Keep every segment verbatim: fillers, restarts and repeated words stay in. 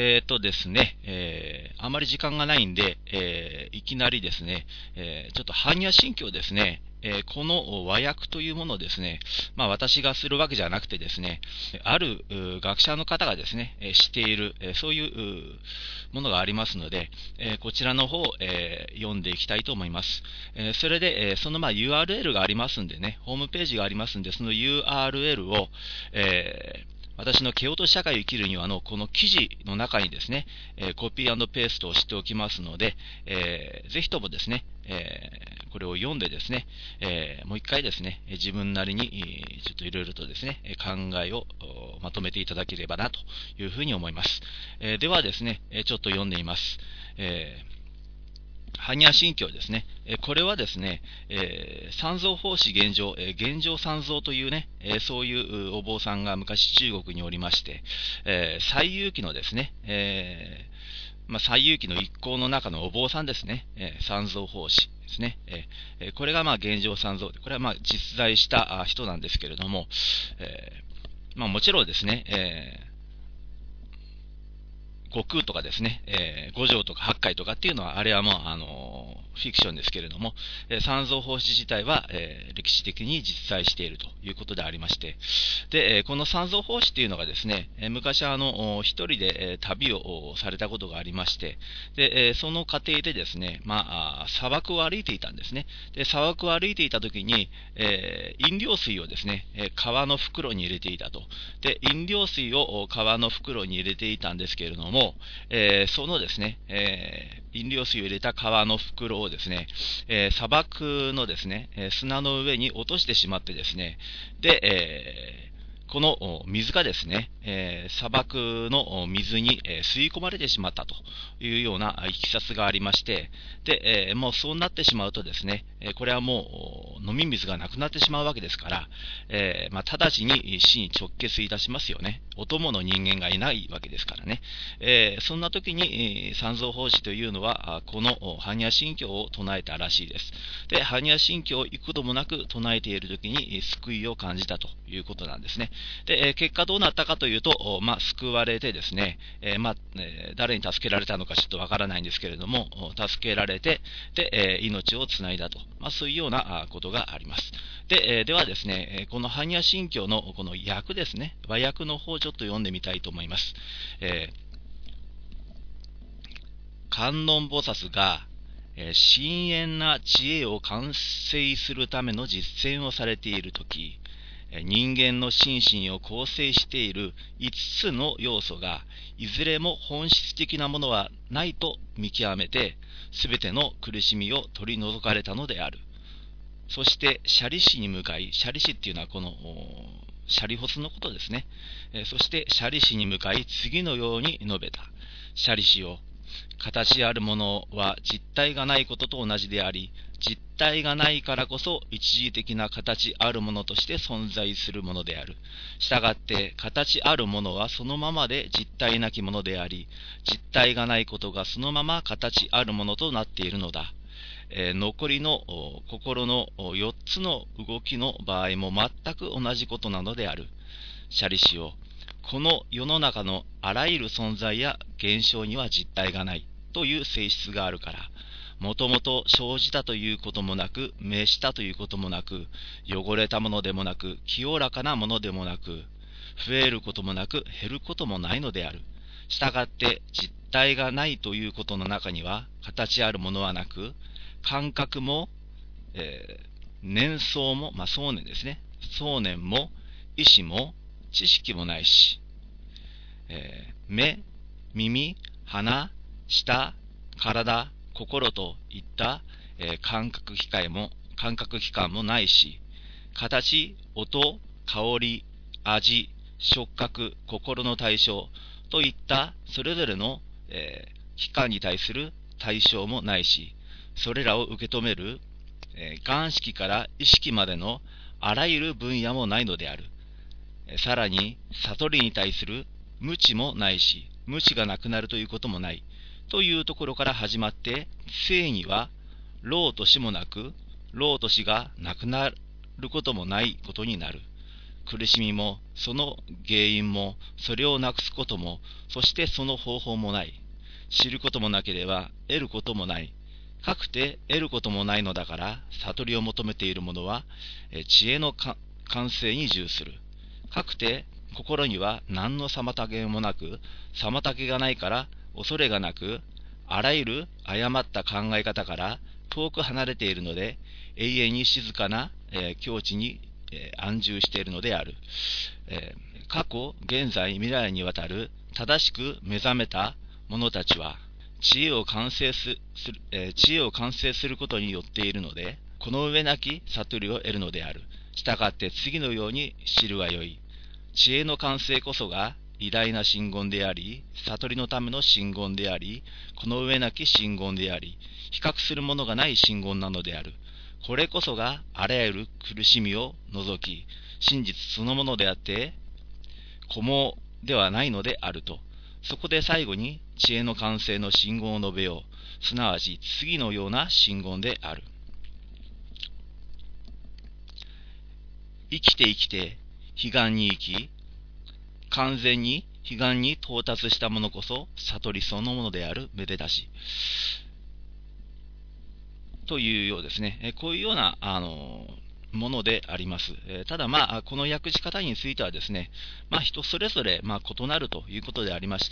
えーとですね、えー、あまり時間がないんで、えーいきなりですね、えーちょっと般若心経ですね、えーこの和訳というものをですね、まあ私がするわけじゃなくてですね、あるう学者の方がですね、えーしている、えーそういううものがありますので、えーこちらの方を、えー読んでいきたいと思います。えーそれで、えーそのまあ ユーアールエル がありますんでね、ホームページがありますんで、その ユーアールエル を、えー私の蹴落とし社会を生きるにはのこの記事の中にですね、えーコピー&ペーストをしておきますので、えーぜひともですね、えーこれを読んでですね、えーもう一回ですね、自分なりにえーちょっといろいろとですね、考えをおまとめていただければなというふうに思います。えーではですね、えーちょっと読んでみます。えー般若心経ですね。これはですね、えー、三蔵法師玄奘、えー、玄奘三蔵というね、えーそういうお坊さんが昔中国におりまして、えー、西遊記のですね、えーまあ、西遊記の一行の中のお坊さんですね、えー、三蔵法師ですね。えー、これがまあ玄奘三蔵で、これはまあ実在した人なんですけれども、えーまあ、もちろんですね、えー悟空とかですね、えー、五条とか八海とかっていうのは、あれはもう、あのーフィクションですけれども、えー、三蔵法師自体は、えー歴史的に実在しているということでありまして、で、えーこの三蔵法師っていうのがですね、えー昔あの、一人で、えー旅をされたことがありまして、で、えーその過程でですね、まあ、あ砂漠を歩いていたんですね。で、砂漠を歩いていた時に、えー飲料水をですね、えー革の袋に入れていたと。で、飲料水を革の袋に入れていたんですけれども、えーそのですね、えー飲料水を入れた革の袋をですね、えー砂漠のですね、えー砂の上に落としてしまってですね、で、えーこのお水がですね、えー砂漠のお水に、えー吸い込まれてしまったというようないきさつがありまして、で、えーもうそうなってしまうとですね、えーこれはもうお飲み水がなくなってしまうわけですから、えーまあ、直ちに死に直結いたしますよね。お供の人間がいないわけですからね。えーそんな時に、えー三蔵法師というのは、あこのお般若心経を唱えたらしいです。で、般若心経を幾度もなく唱えている時に、えー救いを感じたということなんですね。で、えー結果どうなったかというと、おまあ、救われてですね、えーまあえー誰に助けられたのかちょっとわからないんですけれども、お助けられて、で、えー命をつないだと、まあ、そういうようなあことがあります。で、えーではですね、えーこの般若心経のこの訳ですね、和訳の方をちょっと読んでみたいと思います。えー観音菩薩が、えー深遠な知恵を完成するための実践をされているとき、えー人間の心身を構成しているいつつの要素が、いずれも本質的なものはないと見極めて、すべての苦しみを取り除かれたのである。そして、舎利子に向かい、舎利子っていうのはこの、舎利発のことですね。えーそして、舎利子に向かい、次のように述べた。舎利子よ、形あるものは実体がないことと同じであり、実体がないからこそ一時的な形あるものとして存在するものである。したがって、形あるものはそのままで実体なきものであり、実体がないことがそのまま形あるものとなっているのだ。えー残りのお心のおよっつの動きの場合も全く同じことなのである。舎利子よ、この世の中のあらゆる存在や現象には実体がないという性質があるから、もともと生じたということもなく、滅したということもなく、汚れたものでもなく、清らかなものでもなく、増えることもなく、減ることもないのである。したがって実体がないということの中には、形あるものはなく、感覚も、えー念想も、まあ、想念ですね。想念も、意志も、知識もないし、えー目、耳、鼻、舌、体、心といった、えー感覚機械も、感覚器官もないし、形、音、香り、味、触覚、心の対象といったそれぞれの、えー器官に対する対象もないし、それらを受け止める、えー眼識から意識までのあらゆる分野もないのである。さらに、悟りに対する無知もないし、無知がなくなるということもない。というところから始まって、生には、老と死もなく、老と死がなくなることもないことになる。 苦しみも、その原因も、それをなくすことも、そしてその方法もない。知ることもなければ得ることもない。かくて得ることもないのだから、悟りを求めている者は、知恵の完成に従する。かくて心には何の妨げもなく、妨げがないから恐れがなく、あらゆる誤った考え方から遠く離れているので、永遠に静かな、えー、境地に、えー、安住しているのである。えー、過去、現在、未来にわたる正しく目覚めた者たちは、知恵を完成する、えー、知恵を完成することによっているので、この上なき悟りを得るのである。したがって次のように知るがよい。知恵の完成こそが偉大な真言であり、悟りのための真言であり、この上なき真言であり、比較するものがない真言なのである。これこそがあらゆる苦しみを除き、真実そのものであって、虚妄ではないのであると。そこで最後に知恵の完成の真言を述べよう。すなわち次のような真言である。生きて生きて、彼岸に生き、完全に彼岸に到達したものこそ悟りそのものであるめでたし。というようですね。こういうような、あの、ものであります。ただ、まあ、この訳し方についてはですね、まあ、人それぞれ、まあ、異なるということでありまして、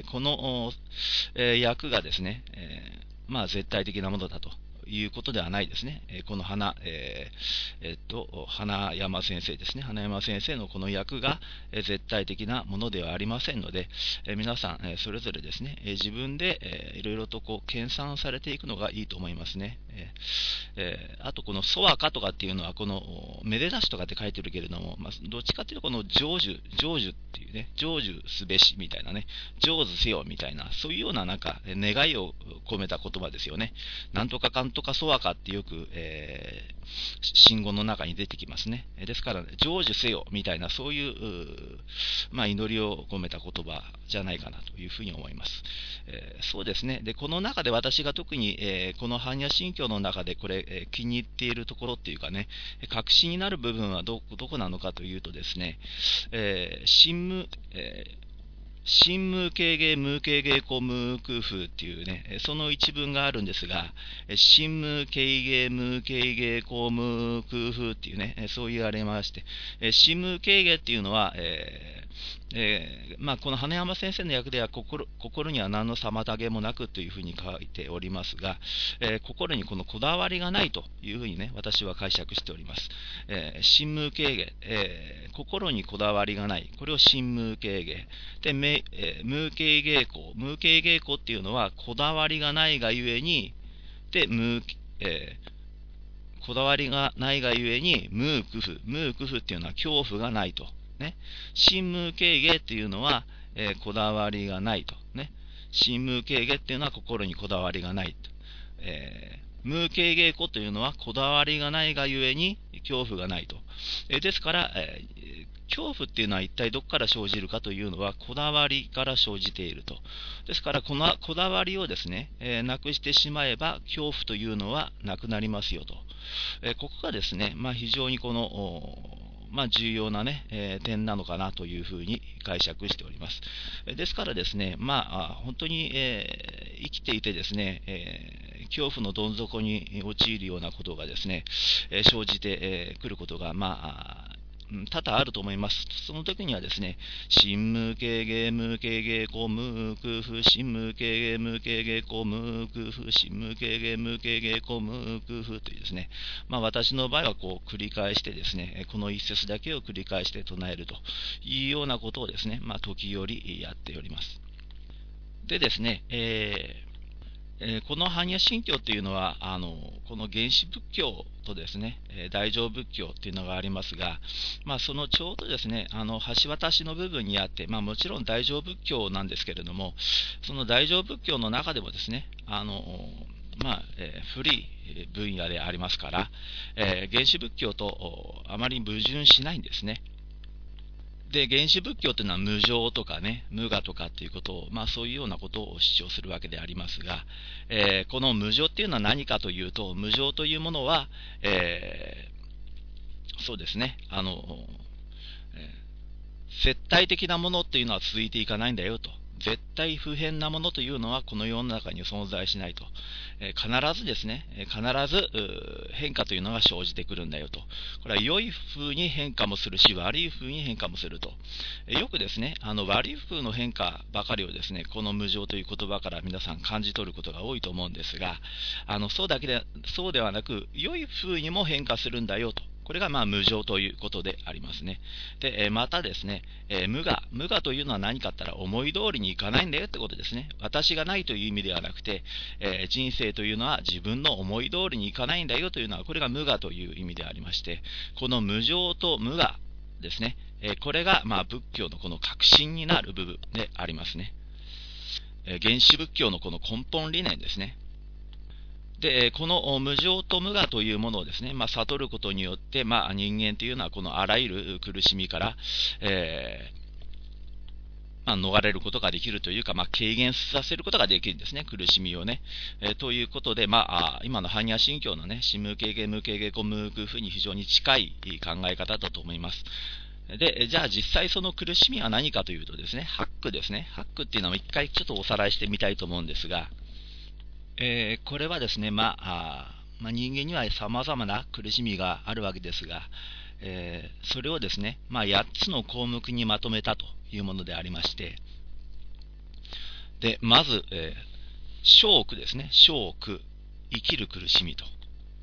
この訳がですね、まあ、絶対的なものだということではないですね。この花、えー、えっと、花山先生ですね。花山先生のこの訳が絶対的なものではありませんので、皆さん、それぞれですね、自分でいろいろとこう、研鑽されていくのがいいと思いますね。えー、あと、このソワカとかっていうのは、このめでたしとかって書いてるけれども、まあ、どっちかっていうと、この成就、成就っていうね、成就すべしみたいなね、成就せよみたいな、そういうようななんか願いを込めた言葉ですよね。なんとかかんとかソワカってよく、えー、信言の中に出てきますね。ですから、ね、成就せよみたいな、そういう、まあ、祈りを込めた言葉じゃないかなというふうに思います。えー、そうですね。で、この中で私が特に、えー、この般若心経の中でこれ、えー、気に入っているところっていうかね、確信になる部分はど、どこなのかというとですね、えー、心無、えー心無形芸無形芸故無空風っていうね、その一文があるんですが、心無形芸無形芸故無空風っていうね、そう言われまして、心無形芸っていうのは、えーえーまあ、この花山先生の訳では 心, 心には何の妨げもなくというふうに書いておりますが、えー、心にこのこだわりがないというふうにね、私は解釈しております。えー、心無形芸、えー、心にこだわりがない、これを心無形芸。で、めえー、無形芸故。無形芸故っていうのは、こだわりがないがゆえに、で、無、えー、こだわりがないがゆえに、無空風。無空風っていうのは恐怖がないと。ね。心無形芸っていうのは、えー、こだわりがないと。ね。心無形芸っていうのは心にこだわりがないと。えー無形芸故というのはこだわりがないがゆえに恐怖がないと。えー、ですから、えー、恐怖っていうのは一体どこから生じるかというのはこだわりから生じていると。ですからこのこだわりをですね、えー、なくしてしまえば恐怖というのはなくなりますよと。えー、ここがですね、まあ、非常にこのまあ、重要な、ねえー、点なのかなというふうに解釈しております。ですからですね、まあ、本当に、えー、生きていてですね、えー、恐怖のどん底に陥るようなことがですね、えー、生じてくることが、まあ、多々あると思います。その時にはですね、心無形芸無形芸故無空風、心無形芸無形芸故無空風、心無形芸無形芸故無空風というですね、まあ私の場合はこう繰り返してですね、この一節だけを繰り返して唱えるというようなことをですね、まあ時折やっております。でですね、えーえー、この般若心経というのはあのこの原始仏教とですね、えー、大乗仏教というのがありますが、まあ、そのちょうどですねあの橋渡しの部分にあって、まあ、もちろん大乗仏教なんですけれども、その大乗仏教の中でもですねあの、まあえー、古い分野でありますから、えー、原始仏教とあまり矛盾しないんですね。で、原始仏教というのは無常とかね、無我とかっていうことを、まあそういうようなことを主張するわけでありますが、えー、この無常っていうのは何かというと、無常というものは、えー、そうですね、あの、 えー、絶対的なものというのは続いていかないんだよと。絶対不変なものというのはこの世の中に存在しないと。えー、必ずですね、必ず変化というのが生じてくるんだよと。これは良い風に変化もするし、悪い風に変化もすると。えー、よくですね、あの悪い風の変化ばかりをですね、この無常という言葉から皆さん感じ取ることが多いと思うんですが、あのそうだけで、そうではなく、良い風にも変化するんだよと。これがまあ無常ということでありますね。で、またですね、えー、無我。無我というのは何かって言ったら思い通りにいかないんだよってことですね。私がないという意味ではなくて、えー、人生というのは自分の思い通りにいかないんだよというのは、これが無我という意味でありまして、この無常と無我ですね、えー、これがまあ仏教のこの核心になる部分でありますね。えー、原始仏教のこの根本理念ですね。で、この無常と無我というものをですね、まあ、悟ることによって、まあ、人間というのはこのあらゆる苦しみから、えーまあ、逃れることができるというか、まあ、軽減させることができるんですね、苦しみをね。えー、ということで、まあ、今の般若心経のね、心無軽減無軽減無無空に非常に近い考え方だと思います。で、じゃあ実際その苦しみは何かというとですね、ハックですね。ハックっていうのは一回ちょっとおさらいしてみたいと思うんですが、えー、これはですね、まあ、あまあ、人間には様々な苦しみがあるわけですが、えー、それをですね、まあ、やっつの項目にまとめたというものでありまして、で、まず、えー、生苦ですね、生苦、生きる苦しみと。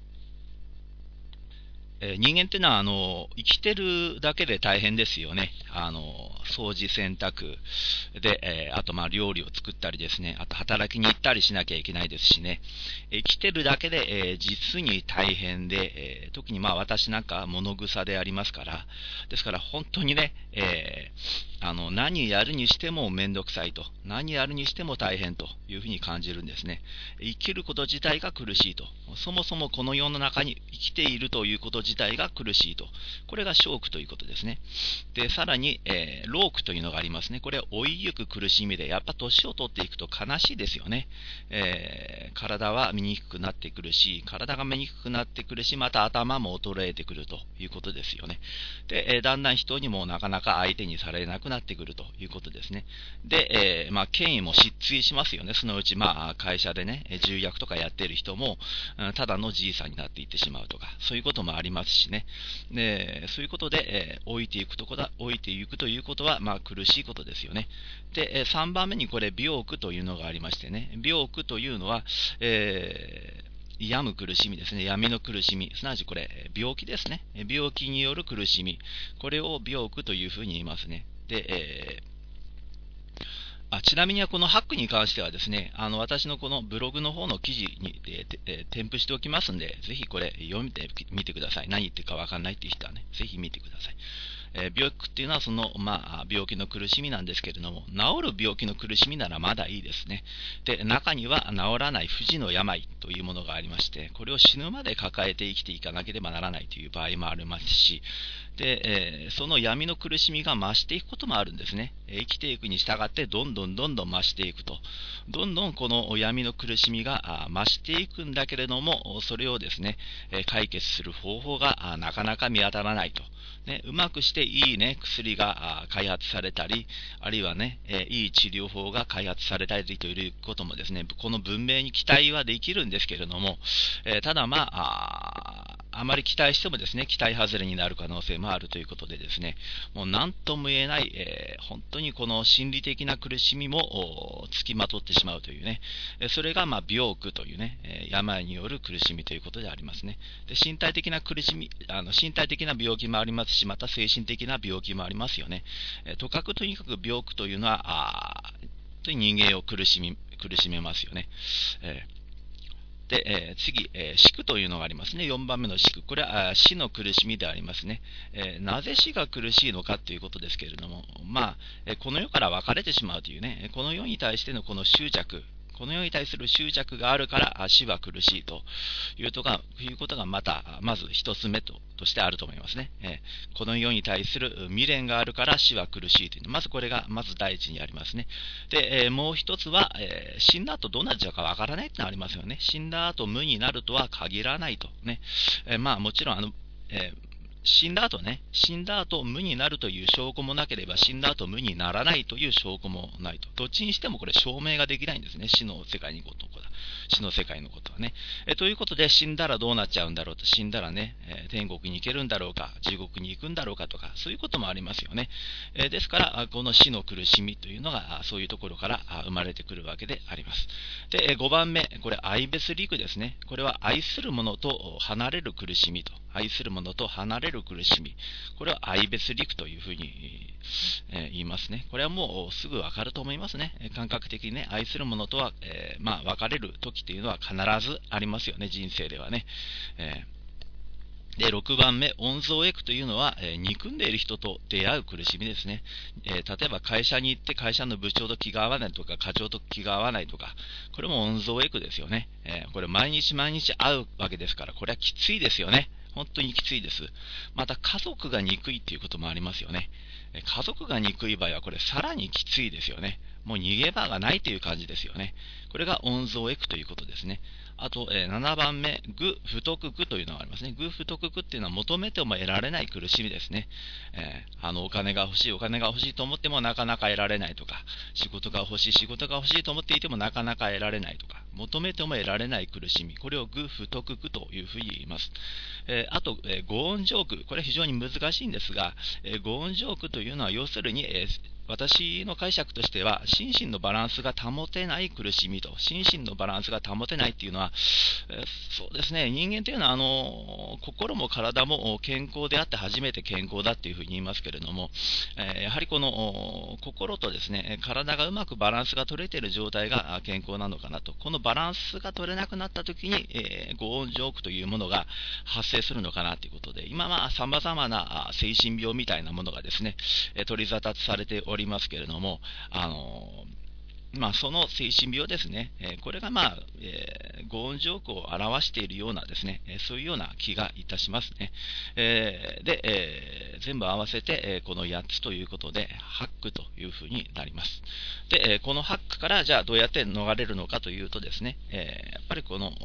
えー、人間っていうのはあの生きてるだけで大変ですよね。あの掃除洗濯で、えー、あとまあ料理を作ったりですね、あと働きに行ったりしなきゃいけないですしね、生きてるだけで、えー、実に大変で、えー、特にまあ私なんか物臭でありますから、ですから本当にね、えー、あの何やるにしてもめんどくさいと、何やるにしても大変というふうに感じるんですね。生きること自体が苦しいと、そもそもこの世の中に生きているということ自体が苦しいと。これが生苦ということですね。で、さらに、えー、老苦というのがありますね。これは老いゆく苦しみで、やっぱ年を取っていくと悲しいですよね。えー、体は見にくくなってくるし、体が見にくくなってくるし、また頭も衰えてくるということですよね。で、えー、だんだん人にもなかなか相手にされなくなってくるということですね。で、えー、まあ、権威も失墜しますよね。そのうち、まあ、会社でね、重役とかやっている人も、ただのじいさんになっていってしまうとか、そういうこともありますしね。で、そういうことで、えー、老いていくとこだ、老いていくということは、まあ、苦しいことですよね。で、さんばんめにこれ、病苦というのがありましてね、病苦というのは、えー病む苦しみですね。闇の苦しみ。すなわちこれ、病気ですね。病気による苦しみ。これを病苦というふうに言いますね。で、えーあちなみにこのハックに関してはですね、あの私のこのブログの方の記事に、えーえー、添付しておきますんで、ぜひこれ読んでみてください。何言ってるかわかんないっていう人はね、ぜひ見てください。えー、病気っていうのはその、まあ、病気の苦しみなんですけれども、治る病気の苦しみならまだいいですね。で、中には治らない不治の病というものがありまして、これを死ぬまで抱えて生きていかなければならないという場合もありますし、で、えー、その闇の苦しみが増していくこともあるんですね。生きていくに従ってどんどんどんどん増していくと。どんどんこの闇の苦しみが増していくんだけれども、それをですね、解決する方法がなかなか見当たらないと。ね、うまくしていいね、薬が開発されたり、あるいはね、いい治療法が開発されたりということもですね、この文明に期待はできるんですけれども、ただまあ、あまり期待してもですね、期待外れになる可能性もあるということでですね、もう何とも言えない、えー、本当にこの心理的な苦しみもつきまとってしまうというね、それがまあ病苦というね、病による苦しみということでありますね。で、身体的な苦しみ、あの身体的な病気もありますし、また精神的な病気もありますよね。えー、とかくとにかく病苦というのは、あ人間を苦しみ、苦しめますよね。えーで、えー、次、えー、死苦というのがありますね。よんばんめの死苦。これは死の苦しみでありますね。えー、なぜ死が苦しいのかということですけれども、まあ、えー、この世から別れてしまうというね、この世に対してのこの執着、この世に対する執着があるから死は苦しいというとかいうことがまた、まず一つ目ととしてあると思いますね。えー、この世に対する未練があるから死は苦しいという、まずこれがまず第一にありますね。で、えー、もう一つは、えー、死んだ後どうなっちゃうかわからないってのがありますよね。死んだ後無になるとは限らないとね。えー、まあもちろんあの、えー死んだ後ね、死んだ後無になるという証拠もなければ、死んだ後無にならないという証拠もないと。どっちにしてもこれ証明ができないんですね。死の世界にことだ。死の世界のことはね。えということで、死んだらどうなっちゃうんだろうと。死んだらね、え天国に行けるんだろうか、地獄に行くんだろうかとか、そういうこともありますよね。えですから、この死の苦しみというのが、そういうところから生まれてくるわけであります。で、ごばんめ、これ、愛別離苦ですね。これは愛する者と離れる苦しみと。愛する者と離れる苦しみ。これは愛別離苦というふうに、えー、言いますね。これはもうすぐわかると思いますね。感覚的にね、愛する者とは、えー、まあ、別れる時というのは必ずありますよね、人生ではね。えー、で、ろくばんめ、温存エクというのは、えー、憎んでいる人と出会う苦しみですね。えー、例えば会社に行って会社の部長と気が合わないとか、課長と気が合わないとか、これも温存エクですよね。えー、これ毎日毎日会うわけですから、これはきついですよね。本当にきついです。また家族が憎いということもありますよね。家族が憎い場合はこれさらにきついですよね。もう逃げ場がないという感じですよね。これが温存エクということですね。あと、えー、ななばんめ、愚不徳苦というのがありますね。愚不徳苦っていうのは求めても得られない苦しみですね。えー、あのお金が欲しい、お金が欲しいと思ってもなかなか得られないとか、仕事が欲しい、仕事が欲しいと思っていてもなかなか得られないとか、求めても得られない苦しみ、これを愚不徳苦というふうに言います。えー、あと、えー、五音上苦、これは非常に難しいんですが、えー、五音上苦というのは要するに、えー私の解釈としては、心身のバランスが保てない苦しみと、心身のバランスが保てないっていうのは、えー、そうですね、人間というのはあの心も体も健康であって初めて健康だっていうふうに言いますけれども、えー、やはりこの心とですね、体がうまくバランスが取れている状態が健康なのかなと、このバランスが取れなくなったときに、えー、五音上苦というものが発生するのかなということで、今はさまざまな精神病みたいなものがですね、取り沙汰されておりますけれども、あのまあ、その精神病ですね、えー、これが、まあえー、五音上苦を表しているようなですね、えー、そういうような気がいたしますね。えー、で、えー、全部合わせて、えー、このやっつということで、ハックというふうになります。で、えー、このハックからじゃあどうやって逃れるのかというとですね、えー、やっぱりこの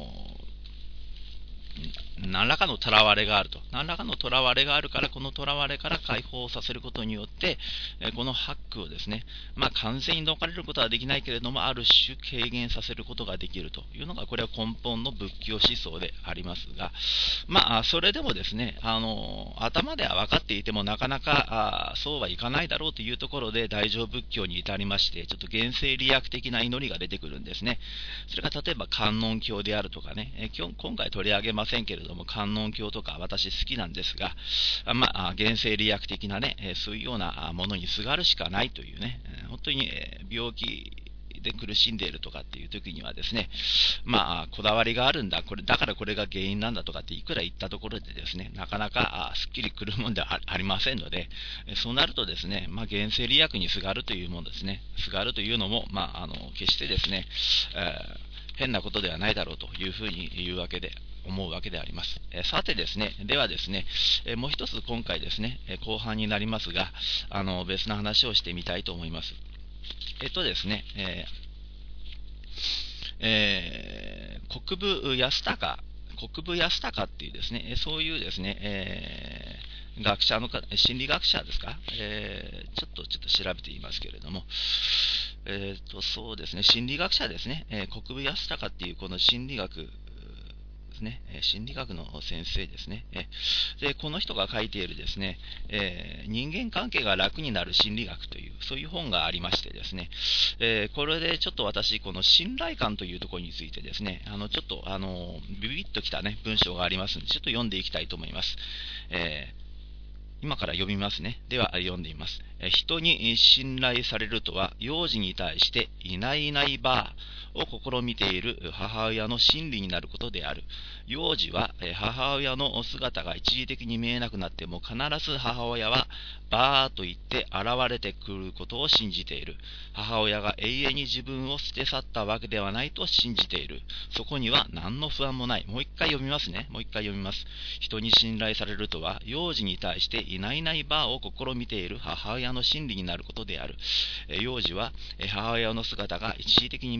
何らかの囚われがあると。何らかの囚われがあるから、この囚われから解放させることによって、このハックをですね、まあ、完全に逃れることはできないけれども、ある種軽減させることができるというのが、これは根本の仏教思想でありますが、まあ、それでもですね、あの、頭では分かっていても、なかなかあそうはいかないだろうというところで、大乗仏教に至りまして、ちょっと現世利益的な祈りが出てくるんですね。それが例えば観音経であるとかね、え今今回取り上げませんけれども、観音経とか私好きなんですが、まあ、現世利益的なね、そういうようなものにすがるしかないというね、本当に病気で苦しんでいるとかっていう時にはですね、まあ、こだわりがあるんだ、これだからこれが原因なんだとかっていくら言ったところでですね、なかなかすっきりくるもんではありませんので、そうなるとですね、まあ、現世利益にすがるというものですね、すがるというのも、まあ、あの決してですね、えー変なことではないだろうというふうに言うわけで、思うわけであります。えさてですね、ではですね、えもう一つ今回ですね、え後半になりますが、あの別の話をしてみたいと思います。えっとですね、えーえー、国分安隆、国分安隆っていうですね、そういうですね、えー、学者の方、心理学者ですか、えー、ちょっとちょっと調べてみますけれども、えーと、そうですね、心理学者ですね、えー、国分安隆っていうこの心理学ですね、えー、心理学の先生ですね、えー、で、この人が書いているですね、えー、人間関係が楽になる心理学という、そういう本がありましてですね、えー、これでちょっと私、この信頼感というところについてですね、あの、ちょっと、あの、ビビッときたね、文章がありますので、ちょっと読んでいきたいと思います。えー今から読みますね。では読んでみます。人に信頼されるとは、幼児に対していないいないばーを試みている母親の心理になることである。幼児は母親の姿が一時的に見えなくなっても、必ず母親はばーと言って現れてくることを信じている。母親が永遠に自分を捨て去ったわけではないと信じている。そこには何の不安もない。もう一回読みますね。もう一回読みます。人に信頼されるとは、幼児に対していないいないばーを試みている母親の心理になることである。幼児は母親の姿が一時的に見えなくな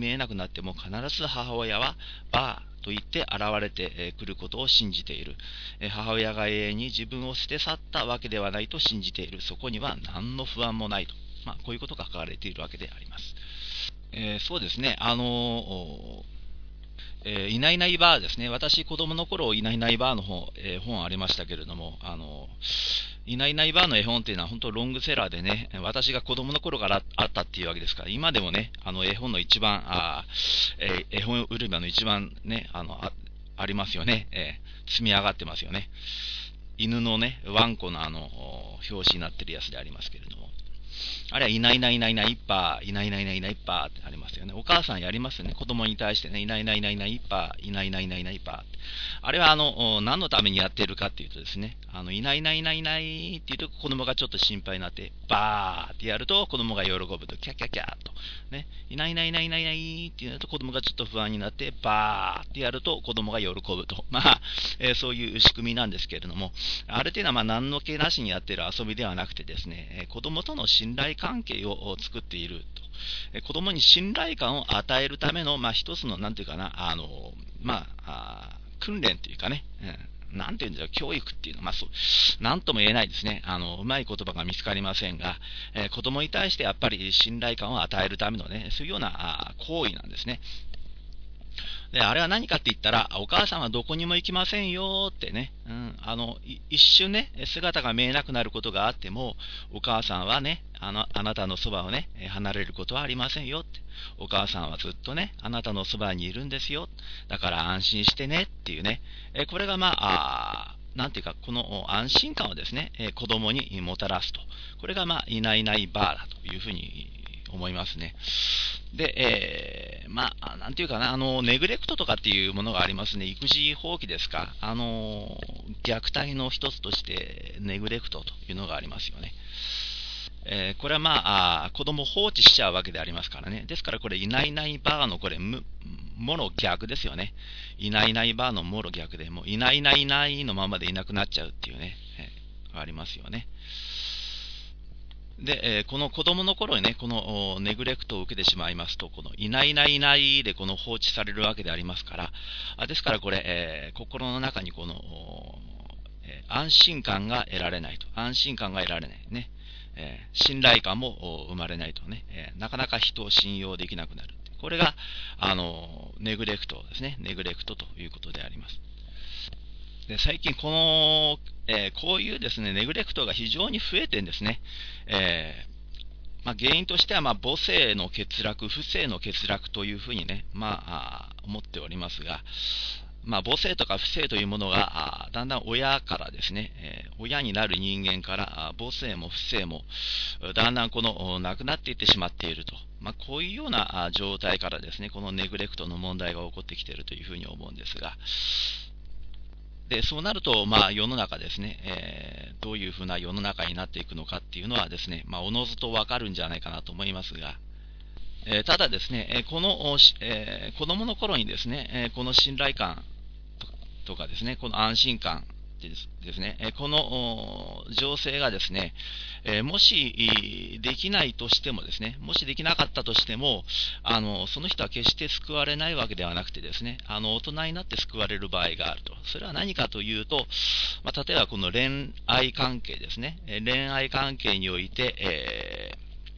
っても必ず母親はバーと言って現れてくることを信じている。母親が永遠に自分を捨て去ったわけではないと信じている。そこには何の不安もないと。まあ、こういうことが書かれているわけであります。えー、そうですね。あのーえー、いないいないばあですね。私、子供の頃、いないいないばあの本、えー、本ありましたけれども、あのー、いないいないばあの絵本っていうのは本当ロングセラーでね、私が子供の頃からあったっていうわけですから、今でもね、あの絵本の一番、あえー、絵本売り場の一番ね、あの、あ、ありますよね、えー、積み上がってますよね。犬のね、ワンコのあの、表紙になってるやつでありますけれども。あれはいないいないいないいないいっぱい、いないいないいないいないいっぱいってありますよね。お母さんやりますよね。子供に対してね、いないいないいないいないいっぱい、いないいないいないいないいっぱい。あれはあの、何のためにやっているかっていうとですね、あの、いないいないいないいないっていうと子供がちょっと心配になって、バーってやると子供が喜ぶと、キャキャキャーと。ね、いないいないいないいないいないっていうと子供がちょっと不安になって、バーってやると子供が喜ぶと。まあ、えー、そういう仕組みなんですけれども、ある程度はまあ何の気なしにやっている遊びではなくてですね、えー、子供との信頼関係を作っていると。えー、子供に信頼感を与えるための、まあ、一つの、なんていうかな、あの、まあ、あ訓練というかね、うん、なんていうんだろう、教育っていうのは、まあ、そう、なんとも言えないですね。あの、うまい言葉が見つかりませんが、えー、子供に対してやっぱり信頼感を与えるためのね、そういうようなあ行為なんですね。で、あれは何かって言ったら、お母さんはどこにも行きませんよってね、うん、あの、一瞬ね、姿が見えなくなることがあっても、お母さんはね、あの、あなたのそばをね、離れることはありませんよって。お母さんはずっとね、あなたのそばにいるんですよ。だから安心してねっていうね、えこれがまあ、あなんていうか、この安心感をですね、え子供にもたらすと。これがまあ、いないいないばあだというふうに思いますね。で、えー、まあ、なんていうかな、あの、ネグレクトとかっていうものがありますね。育児放棄ですか。あの、虐待の一つとして、ネグレクトというのがありますよね。えー、これはまあ、あ子供を放置しちゃうわけでありますからね。ですからこれ、いないいないばあのこれ、もろ逆ですよね。いないいないばあのもろ逆で、もういないいないいないのままでいなくなっちゃうっていうね、えー、ありますよね。で、えー、この子供の頃にね、このネグレクトを受けてしまいますと、このいないいないいないでこの放置されるわけでありますから、あですからこれ、えー、心の中にこの、えー、安心感が得られないと。安心感が得られないね。えー、信頼感も生まれないとね、えー、なかなか人を信用できなくなる。これが、あの、ネグレクトですね。ネグレクトということであります。で最近この、えー、こういうですね、ネグレクトが非常に増えてんですね。えーまあ、原因としては、まあ、母性の欠落、父性の欠落というふうにね、まあ、思っておりますが、まあ、母性とか父性というものが、だんだん親からですね、えー、親になる人間から、母性も父性も、だんだんこの、なくなっていってしまっていると。まあ、こういうような状態からですね、このネグレクトの問題が起こってきているというふうに思うんですが、でそうなると、まあ、世の中ですね、えー、どういうふうな世の中になっていくのかっていうのはですね、まあ、おのずとわかるんじゃないかなと思いますが、えー、ただですね、この、えー、子供の頃にですね、この信頼感とかですね、この安心感ですね、この情勢がですね、もしできないとしてもですね、もしできなかったとしても、あのその人は決して救われないわけではなくてですね、あの大人になって救われる場合があると。それは何かというと、まあ、例えばこの恋愛関係ですね、恋愛関係において、え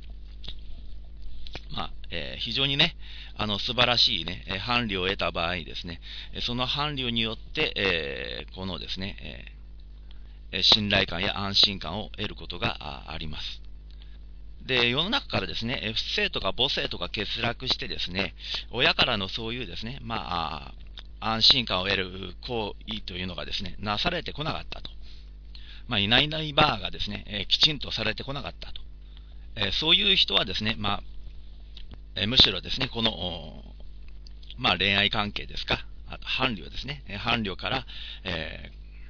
ーまあえー、非常にね、あの素晴らしい、ね、伴侶を得た場合にですね、その伴侶によって、えー、このですね、えー、信頼感や安心感を得ることがあります。で、世の中からですね、不正とか母性とか欠落してですね、親からのそういうですね、まあ、安心感を得る行為というのがですね、なされてこなかったと。まあ、いないいないばあがですね、えー、きちんとされてこなかったと。えー、そういう人はですね、まあ、えー、むしろですね、この、まあ、恋愛関係ですか、伴侶ですね、伴侶から、え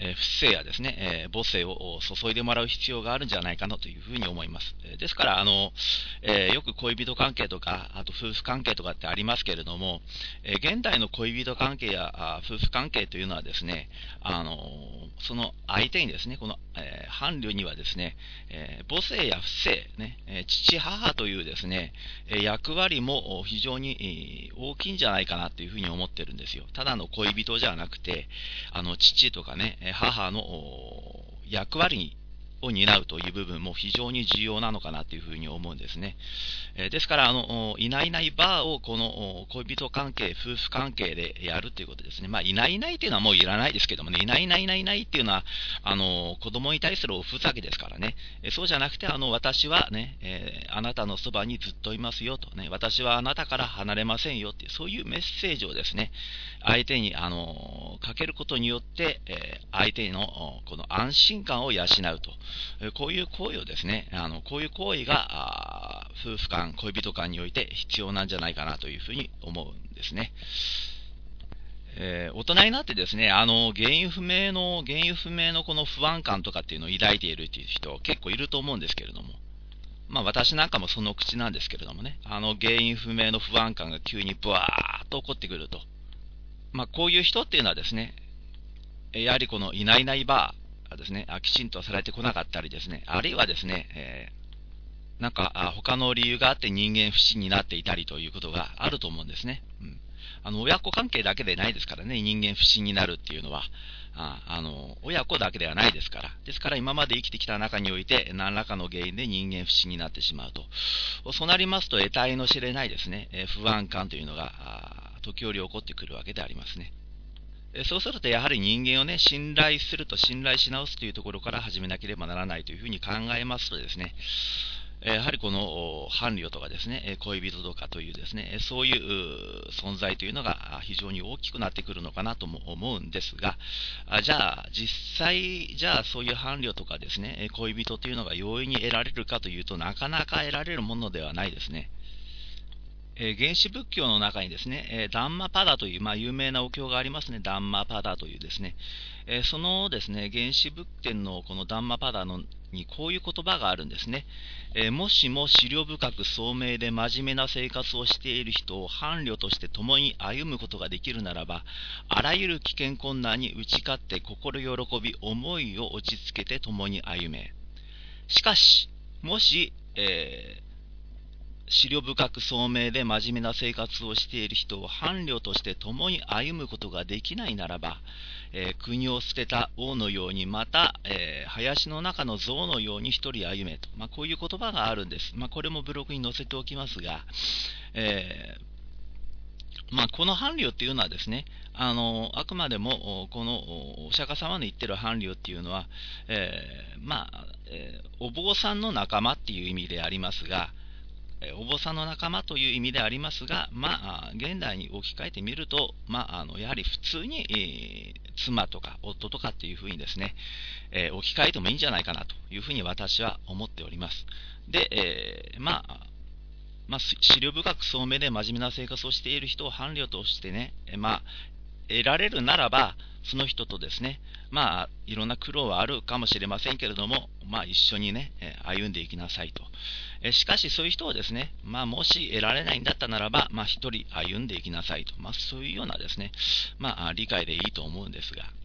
えー、不正やですね、えー、母性を注いでもらう必要があるんじゃないかなというふうに思います。えー、ですから、あの、えー、よく恋人関係とか、あと夫婦関係とかってありますけれども、えー、現代の恋人関係やあ夫婦関係というのはですね、あのその相手にですね、この、えー、伴侶にはですね、えー、母性や不正、ね、えー、父母というですね、役割も非常に大きいんじゃないかなというふうに思ってるんですよ。ただの恋人じゃなくて、あの父とかね、母の役割にを担うという部分も非常に重要なのかなというふうに思うんですね。えー、ですから、あの、いないいないばーをこの恋人関係、夫婦関係でやるということですね。まあ、いないいないっていうのはもういらないですけどもね、いないいないいないいないっていうのは、あの、子供に対するおふざけですからね。えー、そうじゃなくて、あの、私はね、えー、あなたのそばにずっといますよとね、私はあなたから離れませんよっていう、そういうメッセージをですね、相手に、あの、かけることによって、えー、相手のこの安心感を養うと。こういう行為をですね、あのこういう行為が夫婦間、恋人間において必要なんじゃないかなというふうに思うんですね。えー、大人になってですね、あの原因不明の原因不明のこの不安感とかっていうのを抱いているという人結構いると思うんですけれども、まあ私なんかもその口なんですけれどもね、あの原因不明の不安感が急にブワーッと起こってくると、まあこういう人っていうのはですね、やはりこのいないいないばーですね、きちんとされてこなかったりですね、あるいはですね、えー、なんか他の理由があって人間不信になっていたりということがあると思うんですね。うん、あの親子関係だけでないですからね、人間不信になるっていうのは。ああの親子だけではないですから。ですから今まで生きてきた中において何らかの原因で人間不信になってしまうと。そうなりますと得体の知れないですね、えー、不安感というのが時折起こってくるわけでありますね。そうするとやはり人間をね、信頼すると、信頼し直すというところから始めなければならないというふうに考えますとですね、やはりこの伴侶とかですね、恋人とかというですね、そういう存在というのが非常に大きくなってくるのかなとも思うんですが、じゃあ実際、じゃあそういう伴侶とかですね、恋人というのが容易に得られるかというとなかなか得られるものではないですね。えー、原始仏教の中にですね、えー、ダンマパダという、まあ、有名なお経がありますね。ダンマパダというですね、えー、そのですね、原始仏典のこのダンマパダのにこういう言葉があるんですね。えー、もしも思慮深く聡明で真面目な生活をしている人を伴侶として共に歩むことができるならば、あらゆる危険困難に打ち勝って心喜び、思いを落ち着けて共に歩め。しかし、もし、えー思慮深く聡明で真面目な生活をしている人を伴侶として共に歩むことができないならば、えー、国を捨てた王のように、また、えー、林の中の象のように一人歩めと、まあ、こういう言葉があるんです。まあ、これもブログに載せておきますが、えーまあ、この伴侶っていうのはですね、あのあくまでもこのお釈迦様の言ってる伴侶っていうのは、えーまあえー、お坊さんの仲間っていう意味でありますが、お坊さんの仲間という意味でありますが、まあ、現代に置き換えてみると、まあ、あのやはり普通に、えー、妻とか夫とかっていうふうにですね、えー、置き換えてもいいんじゃないかなというふうに私は思っております。で、えー、まあ、まあ、思慮深く聡明で真面目な生活をしている人を伴侶としてね、まあ、得られるならば、その人とですね、まあ、いろんな苦労はあるかもしれませんけれども、まあ、一緒にね、歩んでいきなさいと。しかし、そういう人をですね、まあ、もし得られないんだったならば、まあ、一人歩んでいきなさいと。まあ、そういうようなですね、まあ、理解でいいと思うんですが。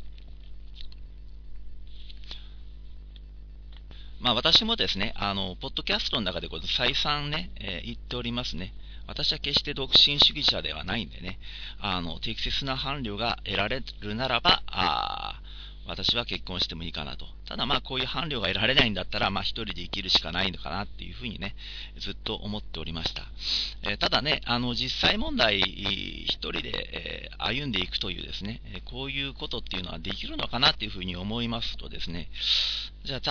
まあ、私もですね、あの、ポッドキャストの中でこれ再三ね、えー、言っておりますね。私は決して独身主義者ではないんでね、あの、適切な伴侶が得られるならば、あ私は結婚してもいいかなと。ただまあこういう伴侶が得られないんだったら、まあ一人で生きるしかないのかなっていうふうにね、ずっと思っておりました。えー、ただね、あの実際問題、一人で、えー、歩んでいくというですね、こういうことっていうのはできるのかなっていうふうに思いますとですね、じゃあ、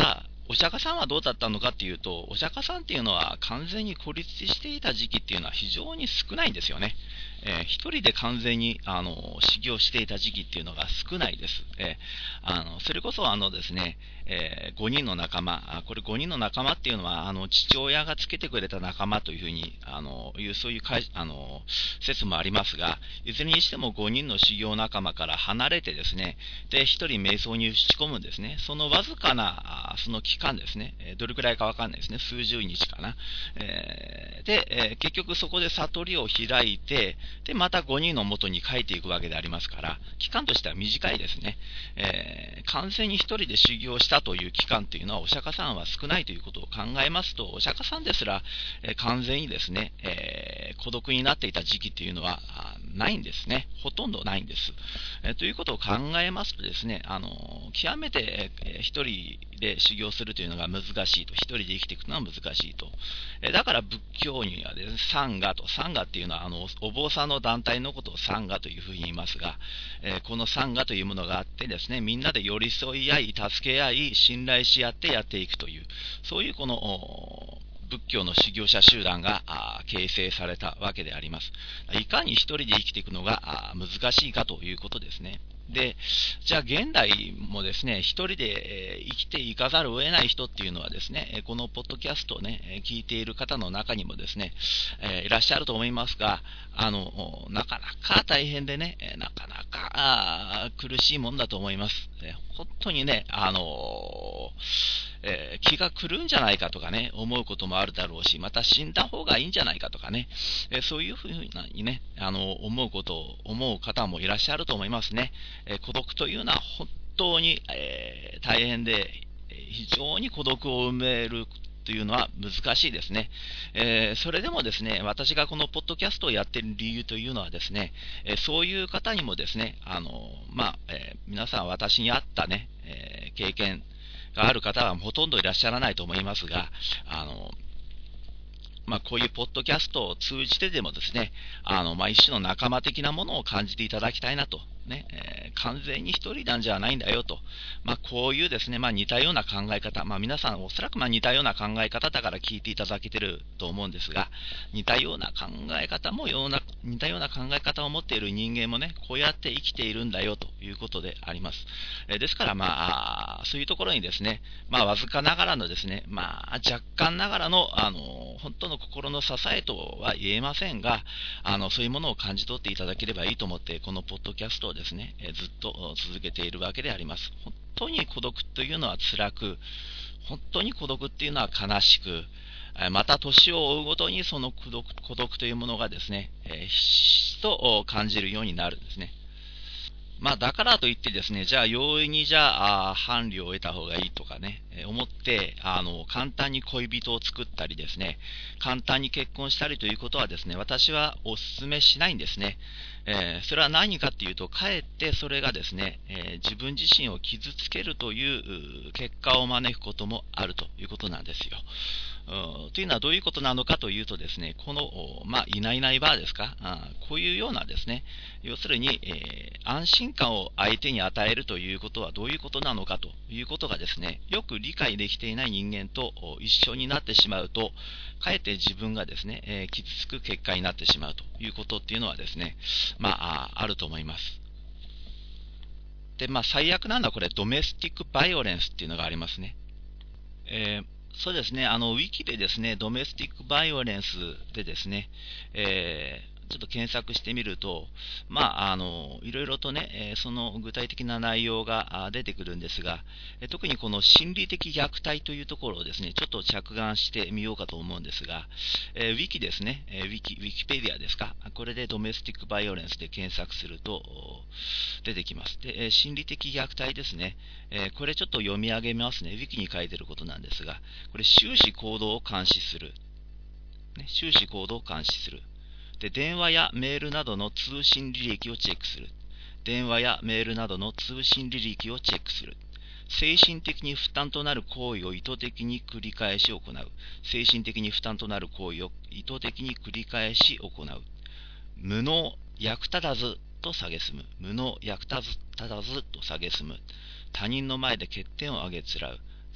お釈迦さんはどうだったのかっていうと、お釈迦さんっていうのは完全に孤立していた時期っていうのは非常に少ないんですよね。えー、一人で完全にあの修行していた時期っていうのが少ないです。えー、あのそれこそあのですね、えー、ごにんの仲間、これごにんの仲間っていうのはあの父親がつけてくれた仲間というふうにあのいうそういうかいあの説もありますが、いずれにしてもごにんの修行仲間から離れてですね、でひとり瞑想に打ち込むんですね。そのわずかなその期間ですね、どれくらいかわかんないですね、数十日かな。えー、で、えー、結局そこで悟りを開いて、でまたごにんの元に帰っていくわけでありますから、期間としては短いですね。えー、完全に一人で修行したという期間というのはお釈迦さんは少ないということを考えますと、お釈迦さんですら、えー、完全にですね、えー、孤独になっていた時期というのはないんですね。ほとんどないんです。えー、ということを考えますとですね、あの極めて、えー、一人で修行するというのが難しいと、一人で生きていくのは難しいと。えー、だから仏教にはですね、サンガと、サンガっていうのはあのお坊さんの団体のことをサンガというふうに言いますが、えー、このサンガというものがあってですね、みんなで寄り添い合い、助け合い、信頼し合ってやっていくという、そういうこの仏教の修行者集団が形成されたわけであります。いかに一人で生きていくのが難しいかということですね。で、じゃあ現代もですね、一人で生きていかざるを得ない人っていうのはですね、このポッドキャストをね、聞いている方の中にもですね、いらっしゃると思いますが、あの、なかなか大変でね、なかなか苦しいもんだと思います。本当にね、あの、えー、気が狂うんじゃないかとかね、思うこともあるだろうし、また死んだ方がいいんじゃないかとかね、えー、そういうふうにね、あの、思うことを思う方もいらっしゃると思いますね。えー、孤独というのは本当に、えー、大変で、非常に孤独を埋めるというのは難しいですね。えー、それでもですね、私がこのポッドキャストをやっている理由というのはですね、えー、そういう方にもですね、あの、まあ、えー、皆さん私に合ったね、え経験がある方はほとんどいらっしゃらないと思いますが、あの、まあ、こういうポッドキャストを通じてでもですね、あの、まあ、一種の仲間的なものを感じていただきたいなと。ね、えー、完全に一人なんじゃないんだよと。まあ、こういうですね、まあ、似たような考え方、まあ、皆さんおそらくまあ似たような考え方だから聞いていただけてると思うんですが、似たような考え方もような、似たような考え方を持っている人間もね、こうやって生きているんだよということであります。えー、ですから、まあ、そういうところにですね、まあ、わずかながらのですね、まあ、若干ながらの、あの、本当の心の支えとは言えませんが、あの、そういうものを感じ取っていただければいいと思って、このポッドキャストをですね、ずっと続けているわけであります。本当に孤独というのは辛く、本当に孤独っていうのは悲しく、また年を追うごとにその孤独、孤独というものがですね、ひしと感じるようになるんですね。まあ、だからといってですね、じゃあ容易にじゃあ伴侶を得た方がいいとかね、思って、あの、簡単に恋人を作ったりですね、簡単に結婚したりということはですね、私はお勧めしないんですね。えー、それは何かっていうと、かえってそれがですね、えー、自分自身を傷つけるという結果を招くこともあるということなんですよ。というのはどういうことなのかというとですね、この、まあ、いないいないばあですか、あこういうようなですね、要するに、えー、安心感を相手に与えるということはどういうことなのかということがですね、よく理解できていない人間と一緒になってしまうと、かえって自分がですね、えー、傷つく結果になってしまうということっていうのはですね、まあ、あると思います。で、まあ、最悪なのはこれ、ドメスティックバイオレンスっていうのがありますね。えーそうですね、あの、ウィキでですね、ドメスティックバイオレンスでですね、えーちょっと検索してみると、まあ、あの、いろいろとね、えーその具体的な内容が出てくるんですが、えー特にこの心理的虐待というところをですね、ちょっと着眼してみようかと思うんですが、えー、ウィキですね、えーウィキ、ウィキペディアですか、これでドメスティックバイオレンスで検索すると出てきます。で、えー心理的虐待ですね、えーこれちょっと読み上げますね、ウィキに書いてることなんですが、これ終始行動を監視する。ね、終始行動を監視する。で、電話やメールなどの通信履歴をチェックする。電話やメールなどの通信履歴をチェックする。精神的に負担となる行為を意図的に繰り返し行う。精神的に負担となる行為を意図的に繰り返し行う。無能、役立たずと蔑む。無能、役立たずと蔑む。他人の前で欠点を挙げつらう。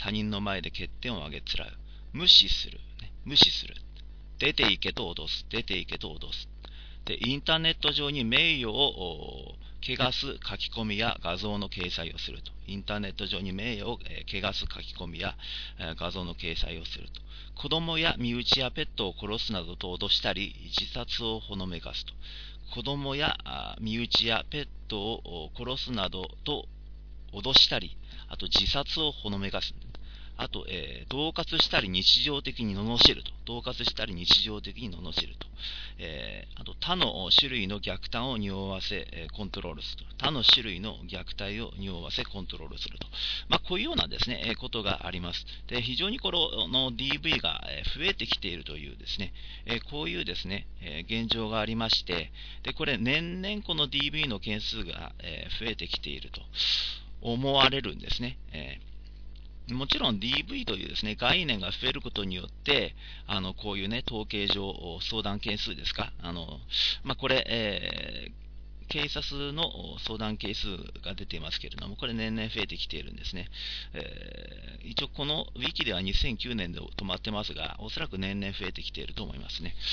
他人の前で欠点をあげつらう。無視する、ね。無視する。出ていけと脅す。出ていけと脅す。で、インターネット上に名誉を汚す書き込みや画像の掲載をすると。インターネット上に名誉を汚す書き込みや画像の掲載をすると。子供や身内やペットを殺すなどと脅したり、自殺をほのめかすと。子供や身内やペットを殺すなどと脅したり、あと自殺をほのめかす。あと、えー、恫喝したり日常的に罵ると。恫喝したり日常的に罵ると。えー、あと、他の種類の虐待を匂わせ、えー、コントロールすると。他の種類の虐待を匂わせ、コントロールすると。まあ、こういうようなですね、えー、ことがあります。で、非常にこの ディーブイ が増えてきているというですね、えー、こういうですね、えー、現状がありまして、で、これ年々この ディーブイ の件数が、えー、増えてきていると思われるんですね。えーもちろん ディーブイ というですね、概念が増えることによって、あの、こういうね、統計上、相談件数ですか、あの、まあ、これ、えー、警察の相談件数が出ていますけれども、これ年々増えてきているんですね。えー、一応このウィキではにせんきゅうねんで止まってますが、おそらく年々増えてきていると思いますね。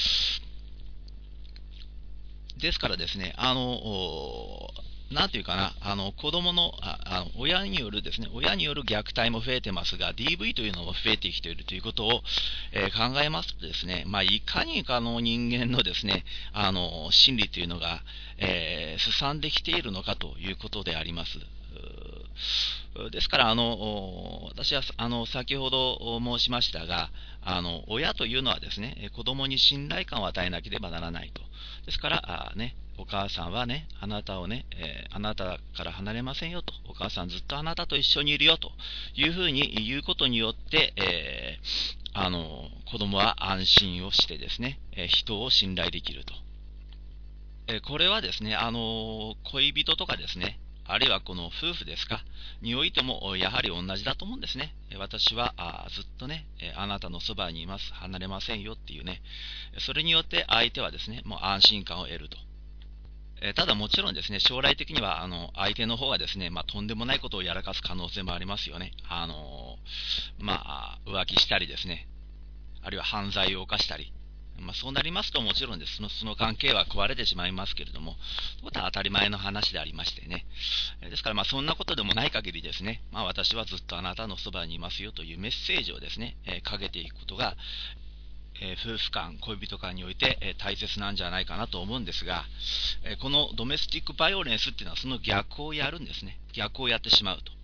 ですからですね、あの、なんていうかな、あの子供のああの親によるですね、親による虐待も増えてますが、ディーブイ というのも増えてきているということを、えー、考えますとですね、まあ、いかにかの人間のですね、あの心理というのが、えー、すさんできているのかということであります。ですから、あの私はあの先ほど申しましたが、あの親というのはですね、子供に信頼感を与えなければならないと。ですから、あね、お母さんはね、あなたをね、えー、あなたから離れませんよと、お母さんずっとあなたと一緒にいるよというふうに言うことによって、えー、あの子供は安心をしてですね、えー、人を信頼できると。えー、これはですね、あの恋人とかですね、あるいはこの夫婦ですか、においてもやはり同じだと思うんですね。私はあずっとね、あなたのそばにいます、離れませんよっていうね、それによって相手はですね、もう安心感を得ると。ただもちろんですね、将来的にはあの相手の方がですね、まあ、とんでもないことをやらかす可能性もありますよね。あのまあ、浮気したりですね、あるいは犯罪を犯したり。まあ、そうなりますともちろんですその、その関係は壊れてしまいますけれども、ことは当たり前の話でありましてね。ですから、まあそんなことでもない限りですね、まあ、私はずっとあなたのそばにいますよというメッセージをですね、えー、かけていくことが、えー、夫婦間、恋人間において、えー、大切なんじゃないかなと思うんですが、えー、このドメスティックバイオレンスっていうのはその逆をやるんですね。逆をやってしまうと。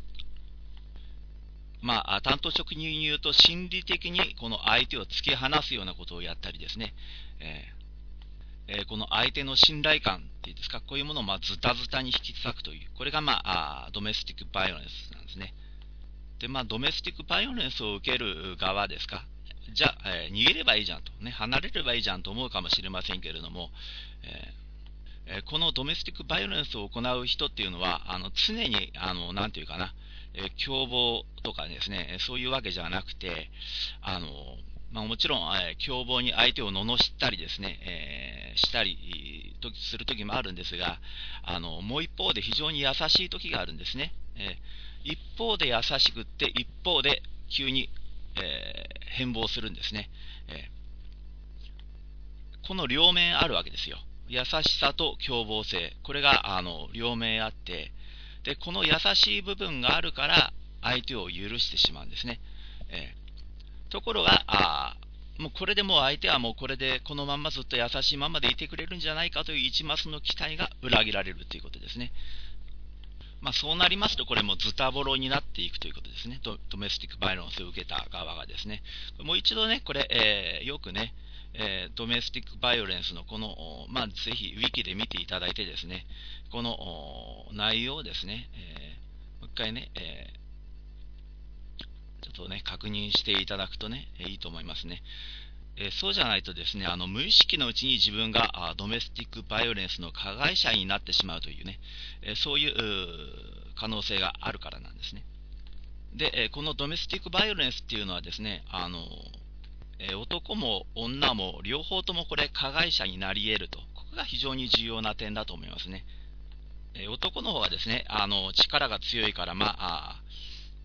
まあ、単刀直入に言うと、心理的にこの相手を突き放すようなことをやったりですね、えーえー、この相手の信頼感っていうんですか、こういうものをまあズタズタに引き裂くという、これが、まあ、あドメスティックバイオレンスなんですね。で、まあ、ドメスティックバイオレンスを受ける側ですか、じゃあ、えー、逃げればいいじゃんと、ね、離れればいいじゃんと思うかもしれませんけれども、えー、このドメスティックバイオレンスを行う人っていうのは、あの常に、あのなんていうかな、えー、凶暴とかですね、そういうわけじゃなくて、あのまあ、もちろん、えー、凶暴に相手を罵ったりですね、えー、したりする時もあるんですが、あのもう一方で非常に優しい時があるんですね。えー、一方で優しくって、一方で急に、えー、変貌するんですね。えー、この両面あるわけですよ。優しさと凶暴性、これがあの両面あって、でこの優しい部分があるから相手を許してしまうんですね。えー、ところがあもうこれでもう相手はもうこれでこのままずっと優しいままでいてくれるんじゃないかという一抹の期待が裏切られるということですね。まあ、そうなりますと、これもズタボロになっていくということですね。ド, ドメスティックバイオレンスを受けた側がですね。もう一度ね、これ、えー、よくね、えー、ドメスティックバイオレンスのこの、まあ、ぜひウィキで見ていただいてですね、この内容をですね、えー、もう一回ね、えー、ちょっとね、確認していただくとね、いいと思いますね。えー、そうじゃないとですね、あの無意識のうちに自分があドメスティックバイオレンスの加害者になってしまうというね、えー、そういう可能性があるからなんですね。で、えー、このドメスティックバイオレンスっていうのはですね、あのえー、男も女も両方ともこれ加害者になり得ると、ここが非常に重要な点だと思いますね。えー、男の方はですね、あの力が強いから、まあ、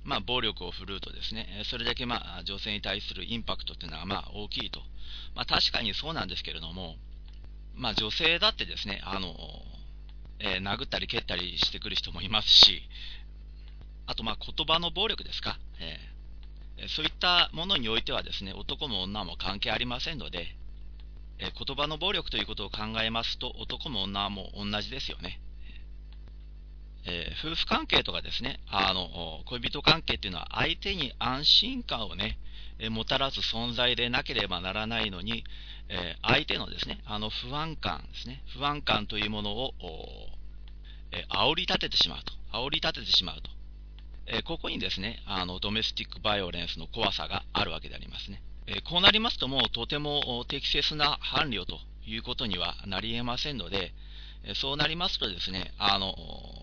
まあ、暴力を振るうとですね、それだけ、まあ、女性に対するインパクトというのは、まあ、大きいと。まあ、確かにそうなんですけれども、まあ、女性だってですね、あの、えー、殴ったり蹴ったりしてくる人もいますし、あと、まあ、言葉の暴力ですか、えー、そういったものにおいてはですね、男も女も関係ありませんので、えー、言葉の暴力ということを考えますと、男も女も同じですよね。えー、夫婦関係とかですね、あの恋人関係っていうのは相手に安心感をね、えー、もたらす存在でなければならないのに、えー、相手のですね、あの不安感ですね、不安感というものを、えー、煽り立ててしまうと、煽り立ててしまうと、えー、ここにですね、あのドメスティックバイオレンスの怖さがあるわけでありますね。えー、こうなりますと、もうとても適切な伴侶ということにはなり得ませんので、えー、そうなりますとですね、あの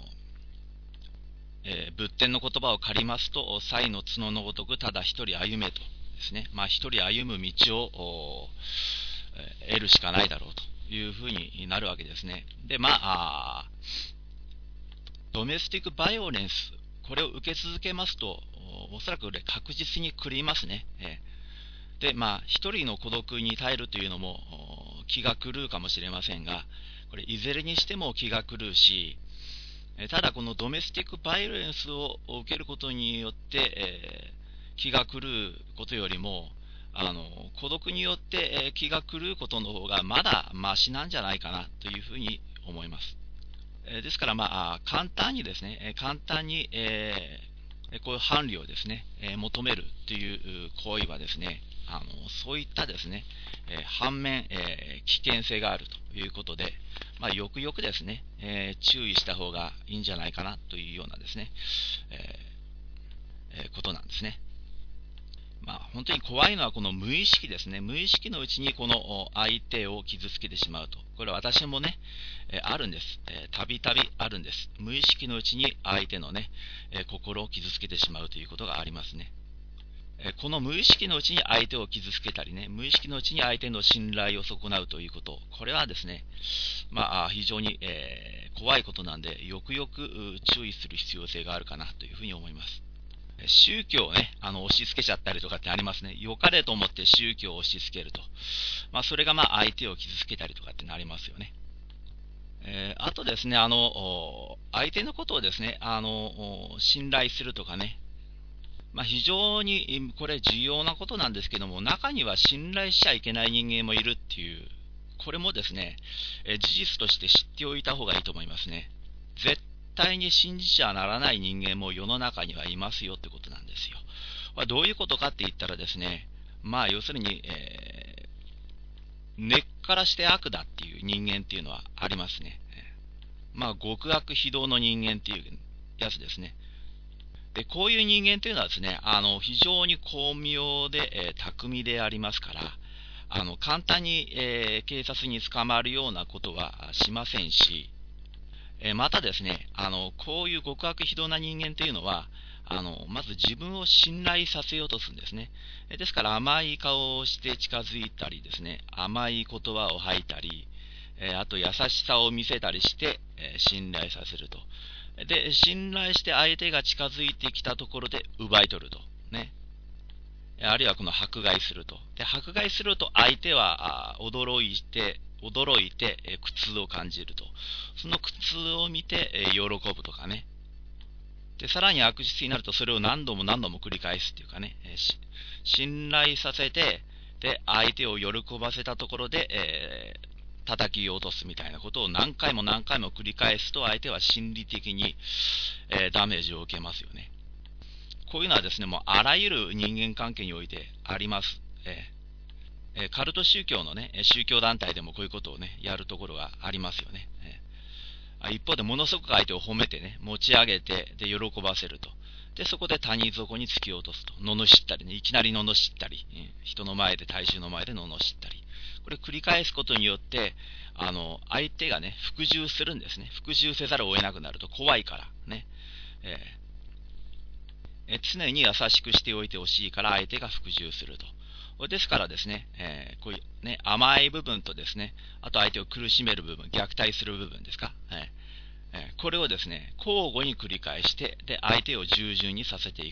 えー、仏典の言葉を借りますと、才の角のごとくただ一人歩めとですね、まあ、一人歩む道を、えー、得るしかないだろうというふうになるわけですね。で、まあ、ドメスティックバイオレンス、これを受け続けますと、おそらく確実に狂いますね。えー、で、まあ、一人の孤独に耐えるというのも気が狂うかもしれませんが、これいずれにしても気が狂うし、ただこのドメスティックバイオレンスを受けることによって、えー、気が狂うことよりも、あの孤独によって、えー、気が狂うことの方がまだマシなんじゃないかなというふうに思います。えー、ですから、まあ、簡単にですね、簡単に、えー、こういう伴侶をですね、えー、求めるという行為はですね、あのそういったですね、えー、反面、えー、危険性があるということで、まあ、よくよくですね、えー、注意した方がいいんじゃないかなというようなですね、えーえー、ことなんですね。まあ、本当に怖いのはこの無意識ですね。無意識のうちにこの相手を傷つけてしまうと。これは私もね、えー、あるんです。たびたびあるんです。無意識のうちに相手のね、えー、心を傷つけてしまうということがありますね。この無意識のうちに相手を傷つけたりね、無意識のうちに相手の信頼を損なうということ、これはですね、まあ、非常に、えー、怖いことなんで、よくよく注意する必要性があるかなというふうに思います。宗教をね、あの押し付けちゃったりとかってありますね。良かれと思って宗教を押し付けると。まあ、それがまあ相手を傷つけたりとかってなりますよね。えー、あとですね、あの、相手のことをですね、あの、信頼するとかね、まあ、非常にこれ重要なことなんですけども、中には信頼しちゃいけない人間もいるっていう、これもですね、え事実として知っておいた方がいいと思いますね。絶対に信じちゃならない人間も世の中にはいますよってことなんですよ。まあ、どういうことかって言ったらですね、まあ要するに、えー、根っからして悪だっていう人間っていうのはありますね。まあ極悪非道の人間っていうやつですね。で、こういう人間というのはですね、あの非常に巧妙で、えー、巧みでありますから、あの簡単に、えー、警察に捕まるようなことはしませんし、えー、またですね、あのこういう極悪非道な人間というのは、あのまず自分を信頼させようとするんですね。ですから甘い顔をして近づいたりですね、甘い言葉を吐いたり、えー、あと優しさを見せたりして、えー、信頼させると。で、信頼して相手が近づいてきたところで奪い取ると。ね。あるいはこの迫害すると。で、迫害すると相手は驚いて、驚いて、え苦痛を感じると。その苦痛を見て、え喜ぶとかね。で、さらに悪質になるとそれを何度も何度も繰り返すっていうかね。え信頼させて、で、相手を喜ばせたところで、えー叩き落とすみたいなことを何回も何回も繰り返すと相手は心理的に、えー、ダメージを受けますよね。こういうのはですね、もうあらゆる人間関係においてあります。えー、カルト宗教のね、宗教団体でもこういうことをね、やるところがありますよね。えー、一方でものすごく相手を褒めてね、持ち上げて、で、喜ばせると。で、そこで他人底に突き落とすと。罵ったりね、いきなり罵ったり、人の前で、大衆の前で罵ったり。これ繰り返すことによって、あの、相手がね、服従するんですね。服従せざるを得なくなると怖いからね。えー、え常に優しくしておいてほしいから相手が服従すると。ですからですね、えー、こういうね、甘い部分とですね、あと相手を苦しめる部分、虐待する部分ですか。えー、これをですね、交互に繰り返して、で、相手を従順にさせていくと。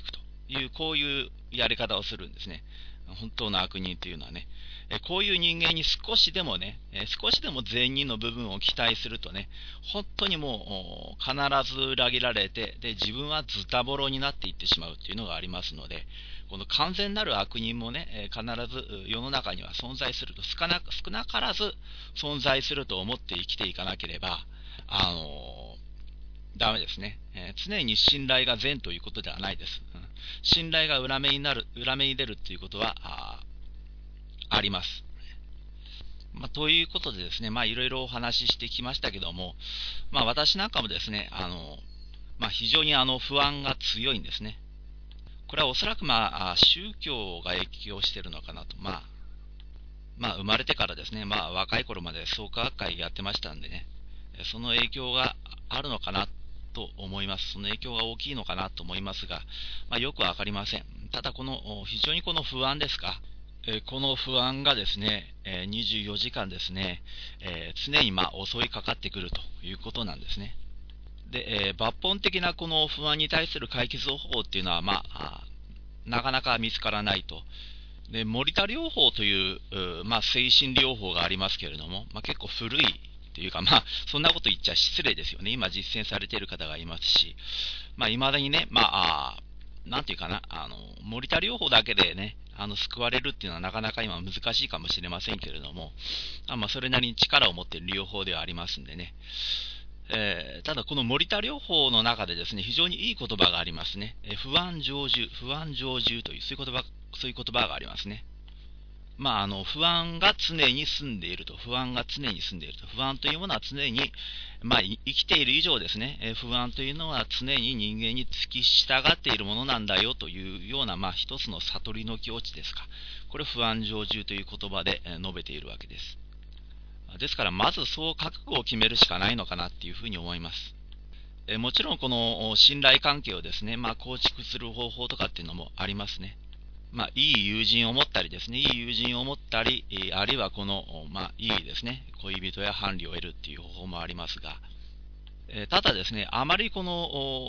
いう、こういうやり方をするんですね。本当の悪人というのはね、こういう人間に少しでもね、少しでも善人の部分を期待するとね、本当にもう必ず裏切られて、で自分はズタボロになっていってしまうというのがありますので、この完全なる悪人もね、必ず世の中には存在すると、少な少なからず存在すると思って生きていかなければ、あのダメですね、えー、常に信頼が善ということではないです。うん、信頼が裏目になる、裏目に出るということは あ, あります。まあ、ということでですね、まあいろいろお話ししてきましたけども、まあ私なんかもですね、あの、まあ非常にあの不安が強いんですね。これはおそらくまあ宗教が影響しているのかなと。まあ、まあ生まれてからですね、まあ若い頃まで創価学会やってましたんでね、その影響があるのかなと思います。その影響が大きいのかなと思いますが、まあ、よくわかりません。ただこの非常にこの不安ですか、えー、この不安がですね、えー、にじゅうよじかんですね、えー、常にまあ襲いかかってくるということなんですね。で、えー、抜本的なこの不安に対する解決方法っていうのは、まあ、なかなか見つからないと。で、森田療法という、まあ、精神療法がありますけれども、まあ、結構古いというか、まあ、そんなこと言っちゃ失礼ですよね。今実践されている方がいますし、まあ、未だにね、まあ、なんていうかな、あの、森田療法だけでね、あの、救われるっていうのはなかなか今難しいかもしれませんけれども、あまあ、それなりに力を持っている療法ではありますんでね。えー、ただこの森田療法の中でですね、非常にいい言葉がありますね。えー、不安成就、不安成就という、そういう言葉、そういう言葉がありますね。まあ、あの不安が常に住んでいると、不安が常に住んでいると、不安というものは常に、まあ、生きている以上ですね、え不安というのは常に人間に付き従っているものなんだよというような、まあ、一つの悟りの境地ですか。これを不安成就という言葉で述べているわけです。ですから、まずそう覚悟を決めるしかないのかなっていうふうに思います。えもちろん、この信頼関係をですね、まあ、構築する方法とかっていうのもありますね。まあ、いい友人を持ったりですね、いい友人を持ったり、あるいはこの、まあ、いいですね、恋人や伴侶を得るっていう方法もありますが、えただですね、あまりこの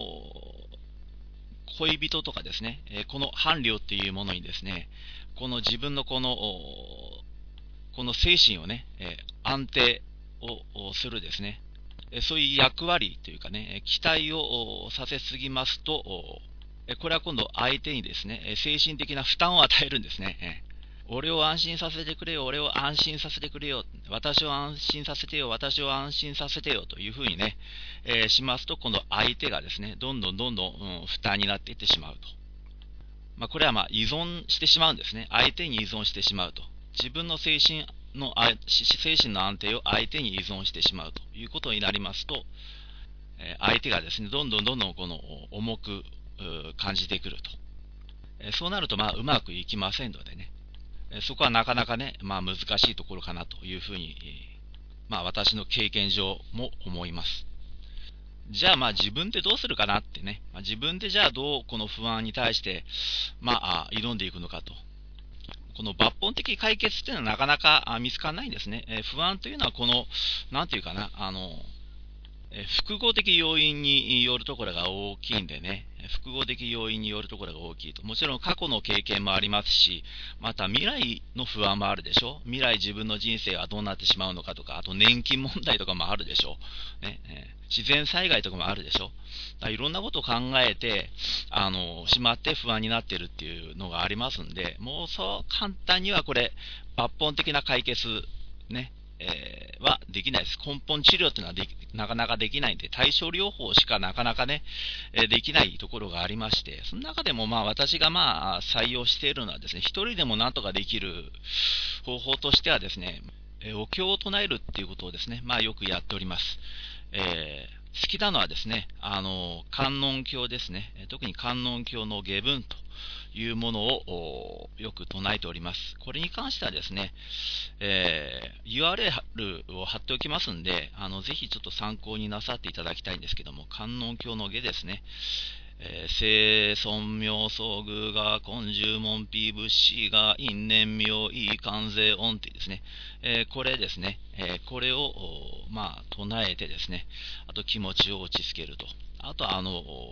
恋人とかですね、この伴侶っていうものにですね、この自分のこのこの精神をね、安定をするですね、そういう役割というかね、期待をさせすぎますと、これは今度相手にですね、精神的な負担を与えるんですね。俺を安心させてくれよ、俺を安心させてくれよ、私を安心させてよ、私を安心させてよというふうにね、えー、しますと、今度相手がですね、どんどんどんどん、うん、負担になっていってしまうと。まあ、これはまあ依存してしまうんですね。相手に依存してしまうと。自分の精神の、精神の安定を相手に依存してしまうということになりますと、えー、相手がですね、どんどんどんどんこの重く感じてくると。そうなると、まあ、うまくいきませんのでね、そこはなかなかね、まあ、難しいところかなというふうに、まあ、私の経験上も思います。じゃあ、まあ、自分でどうするかなってね、まあ、自分でじゃあどうこの不安に対して、まあ、挑んでいくのかと。この抜本的解決っていうのはなかなか見つからないんですね。え不安というのは、この、なんていうかな、あの、複合的要因によるところが大きいんでね、複合的要因によるところが大きいと。もちろん過去の経験もありますし、また未来の不安もあるでしょ。未来自分の人生はどうなってしまうのかとか、あと年金問題とかもあるでしょ。ね、自然災害とかもあるでしょ。だいろんなことを考えて、あの、しまって不安になっているっていうのがありますんで、もうそう簡単にはこれ、抜本的な解決、ね、えー、はできないです。根本治療というのはでなかなかできないんで、対症療法しかなかなかね、えー、できないところがありまして、その中でもまあ私がまあ採用しているのはですね、一人でもなんとかできる方法としてはですね、えー、お経を唱えるっていうことをですね、まあよくやっております。えー、好きなのはですね、あの、観音経ですね。特に観音経の下文というものをよく唱えております。これに関してはですね、えー、ユーアールエル を貼っておきますんで、あのぜひちょっと参考になさっていただきたいんですけども、観音経の下ですね。えー、聖尊妙宗具が根十文皮仏師が因縁妙意関税音というですね、えー、これですね、えー、これを、まあ、唱えてですね、あと気持ちを落ち着けると。あと、あの、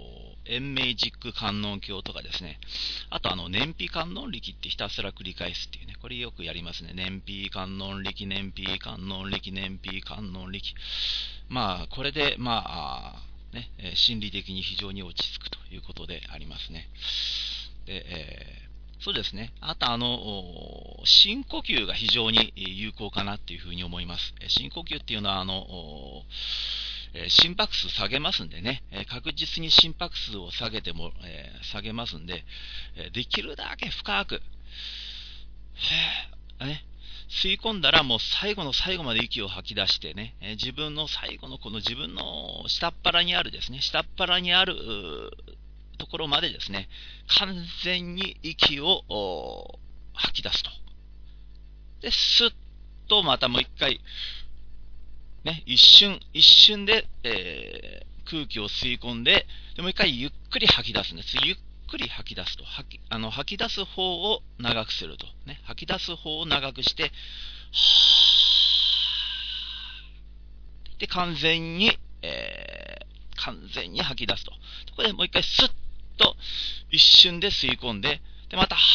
延命実句観音経とかですね、あとあの燃費観音力ってひたすら繰り返すっていうね、これよくやりますね。燃費観音力、燃費観音力、燃費観音力。まあ、これで、まあ、ね、心理的に非常に落ち着くということでありますね。で、えーそうですね。あと、あの、深呼吸が非常に有効かなっていうふうに思います。深呼吸っていうのは、あの、心拍数下げますんでね、確実に心拍数を下げても、えー、下げますんで、できるだけ深く、ね、吸い込んだらもう最後の最後まで息を吐き出してね、自分の最後のこの自分の下っ腹にあるですね、下っ腹にあるところまでですね、完全に息を吐き出すと。で、スッとまたもう一回、ね、一瞬、一瞬で、えー、空気を吸い込んで、でもう一回ゆっくり吐き出すんです。ゆっくり吐き出すと。吐き、あの、吐き出す方を長くすると。ね、吐き出す方を長くして、はーで、完全に、えー、完全に吐き出すと。ここでもう一回スッと一瞬で吸い込んで、で、また、は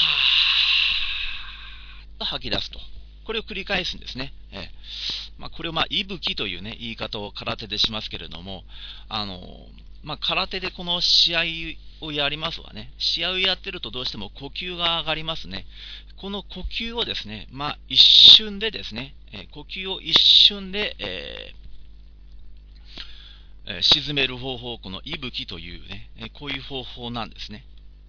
ーっと吐き出すと。これを繰り返すんですね。えーまあ、これを、まあ、息吹というね、言い方を空手でしますけれども、あの、まあ、空手でこの試合をやりますわね。試合をやってるとどうしても呼吸が上がりますね。この呼吸をですね、まあ、一瞬でですね、えー、呼吸を一瞬で、えーえー、沈める方法、この息吹というね、えー、こういう方法なんですね。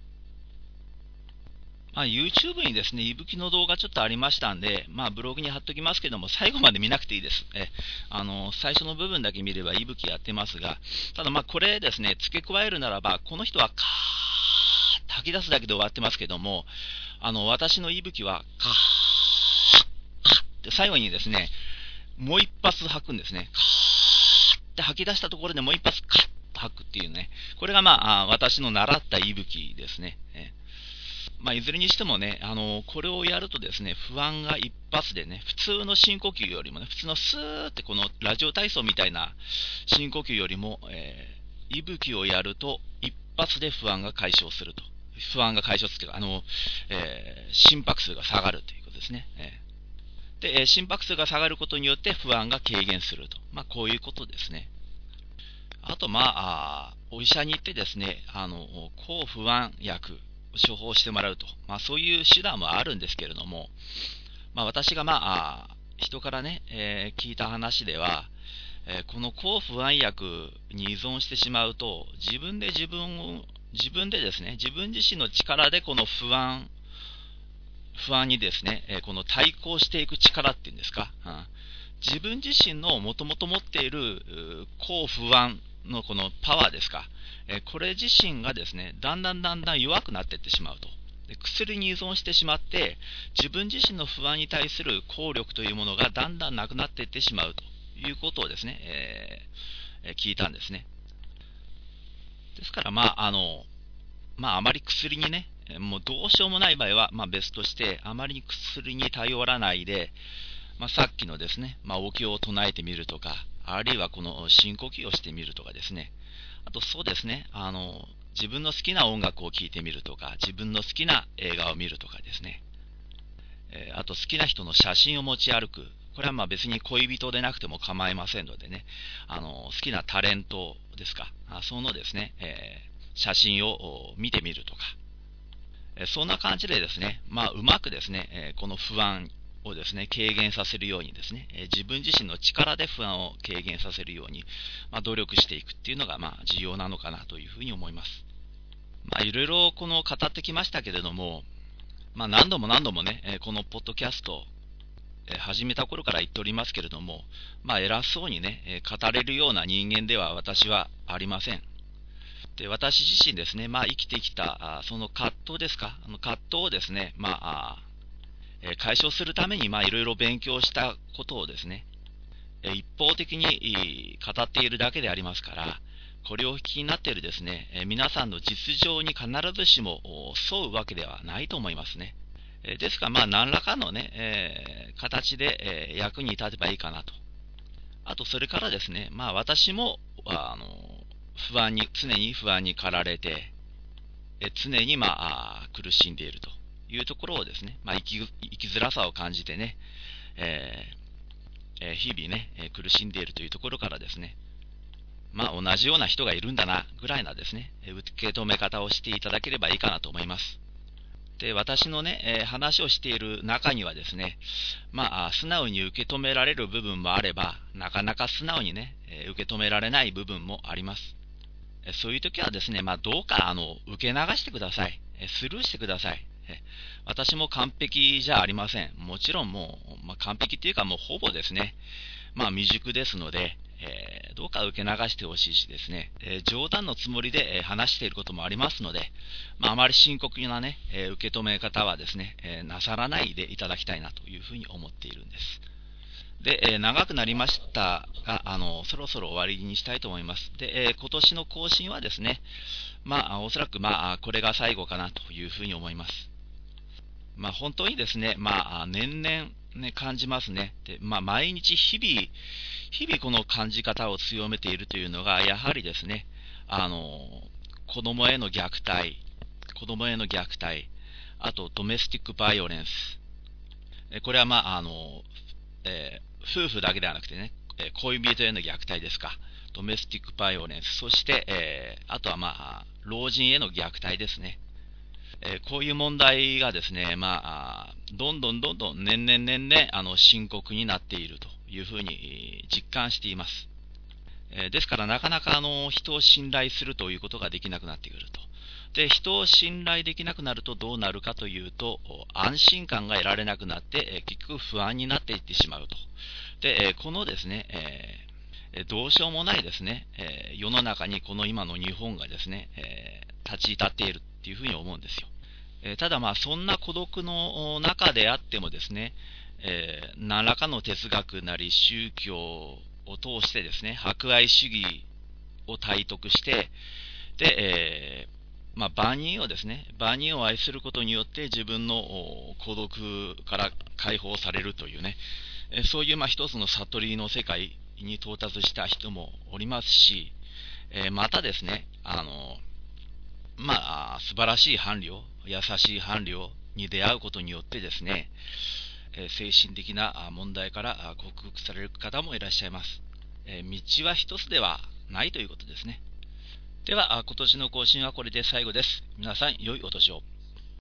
まあ、YouTube にですね、息吹の動画ちょっとありましたんで、まあ、ブログに貼っときますけども、最後まで見なくていいです。えあの最初の部分だけ見れば息吹やってますが、ただまあこれですね、付け加えるならば、この人はカーッと吐き出すだけで終わってますけども、あの私の息吹はカーッカーッって最後にですね、もう一発吐くんですね。カーッって吐き出したところでもう一発カッと吐くっていうね、これがまあ私の習った息吹ですね。えまあ、いずれにしてもね、あのこれをやるとですね、不安が一発でね、普通の深呼吸よりもね、普通のスーってこのラジオ体操みたいな深呼吸よりも、えー、息吹をやると一発で不安が解消すると。不安が解消するというか、あの、えー、心拍数が下がるということですね。えー、で、心拍数が下がることによって不安が軽減すると。まあ、こういうことですね。あと、まあ、お医者に行ってですね、あの、抗不安薬、処方してもらうと、まあ、そういう手段もあるんですけれども、まあ、私が、まあ、人からね、えー、聞いた話では、えー、この抗不安薬に依存してしまうと、自分で自分を、自分でですね、自分自身の力でこの不安、不安にですね、えー、この対抗していく力っていうんですか、うん、自分自身のもともと持っている抗不安のこのパワーですか、えこれ自身がですね、だんだんだんだん弱くなっていってしまうと。で、薬に依存してしまって、自分自身の不安に対する効力というものがだんだんなくなっていってしまうということをですね、えー、聞いたんですね。ですから、まあ、あの、まあ、あまり薬にね、もうどうしようもない場合は、まあ、別として、あまり薬に頼らないで、まあ、さっきのですね、まあ、お経を唱えてみるとか、あるいはこの深呼吸をしてみるとかですね、あとそうですね、あの、自分の好きな音楽を聴いてみるとか、自分の好きな映画を見るとかですね、えー、あと好きな人の写真を持ち歩く。これはまあ別に恋人でなくても構いませんのでね、あの、好きなタレントですか、あそのですね、えー、写真を見てみるとか、えー、そんな感じでですね、まあうまくですね、えー、この不安をですね、軽減させるようにですね、えー、自分自身の力で不安を軽減させるように、まあ、努力していくっていうのが、まあ、重要なのかなというふうに思います。まあ、いろいろこの語ってきましたけれども、まあ、何度も何度もね、えー、このポッドキャスト、えー、始めた頃から言っておりますけれども、まあ、偉そうにね、えー、語れるような人間では私はありません。で、私自身ですね、まあ、生きてきた、あその葛藤ですか、あの葛藤をですね、まあ、解消するために、まあ、いろいろ勉強したことをですね、一方的に語っているだけでありますから、これをお聞きになっているですね、皆さんの実情に必ずしも沿うわけではないと思いますね。ですから、まあ、何らかのね、えー、形で、えー、役に立てばいいかなと。あと、それからですね、まあ、私も、あの、 不安に、常に不安に駆られて、え常に、まあ、苦しんでいるというところをですね、まあ、生き、生きづらさを感じてね、えーえー日々ね、苦しんでいるというところからですね、まあ、同じような人がいるんだな、ぐらいなですね、受け止め方をしていただければいいかなと思います。で、私のね、えー話をしている中にはですね、まあ、素直に受け止められる部分もあれば、なかなか素直にね、えー受け止められない部分もあります。えーそういう時はですね、まあ、どうか、あの、受け流してください。えースルーしてください。えー私も完璧じゃありません。もちろんもう、まあ、完璧っていうかもうほぼですね、まあ、未熟ですので、えーどうか受け流してほしいしですね、えー冗談のつもりで、えー話していることもありますので、まあ、あまり深刻なね、えー受け止め方はですね、えーなさらないでいただきたいなというふうに思っているんです。で、えー長くなりましたが、あの、そろそろ終わりにしたいと思います。で、えー今年の更新はですね、まあ、おそらく、まあ、これが最後かなというふうに思います。まあ、本当にですね、まあ、年々、ね、感じますね。で、まあ、毎日日々、日々この感じ方を強めているというのが、やはりですね、あの、子供への虐待、子供への虐待、あと、ドメスティックバイオレンス。えこれは、まあ、あの、えー夫婦だけではなくてね、え恋人への虐待ですか。ドメスティックバイオレンス。そして、えーあとは、まあ、老人への虐待ですね。えーこういう問題がですね、まあ、どんどんどんどん年々年々あの深刻になっているというふうに実感しています。えーですからなかなかあの人を信頼するということができなくなってくると。で、人を信頼できなくなるとどうなるかというと、安心感が得られなくなって、えー結局不安になっていってしまうと。で、えーこのですね、えーどうしようもないですね、えー世の中にこの今の日本がですね、えー立ち至っているっていうふうに思うんですよ。えーただまあそんな孤独の中であってもですね、えー何らかの哲学なり宗教を通してですね、博愛主義を体得して、で、えーまあ、万人をですね、万人を愛することによって自分の孤独から解放されるというね、えーそういうまあ一つの悟りの世界に到達した人もおりますし、えーまたですね、あの、まあ、素晴らしい伴侶、優しい伴侶に出会うことによってですね、えー精神的な問題から克服される方もいらっしゃいます。えー道は一つではないということですね。では、今年の更新はこれで最後です。皆さん、良いお年を。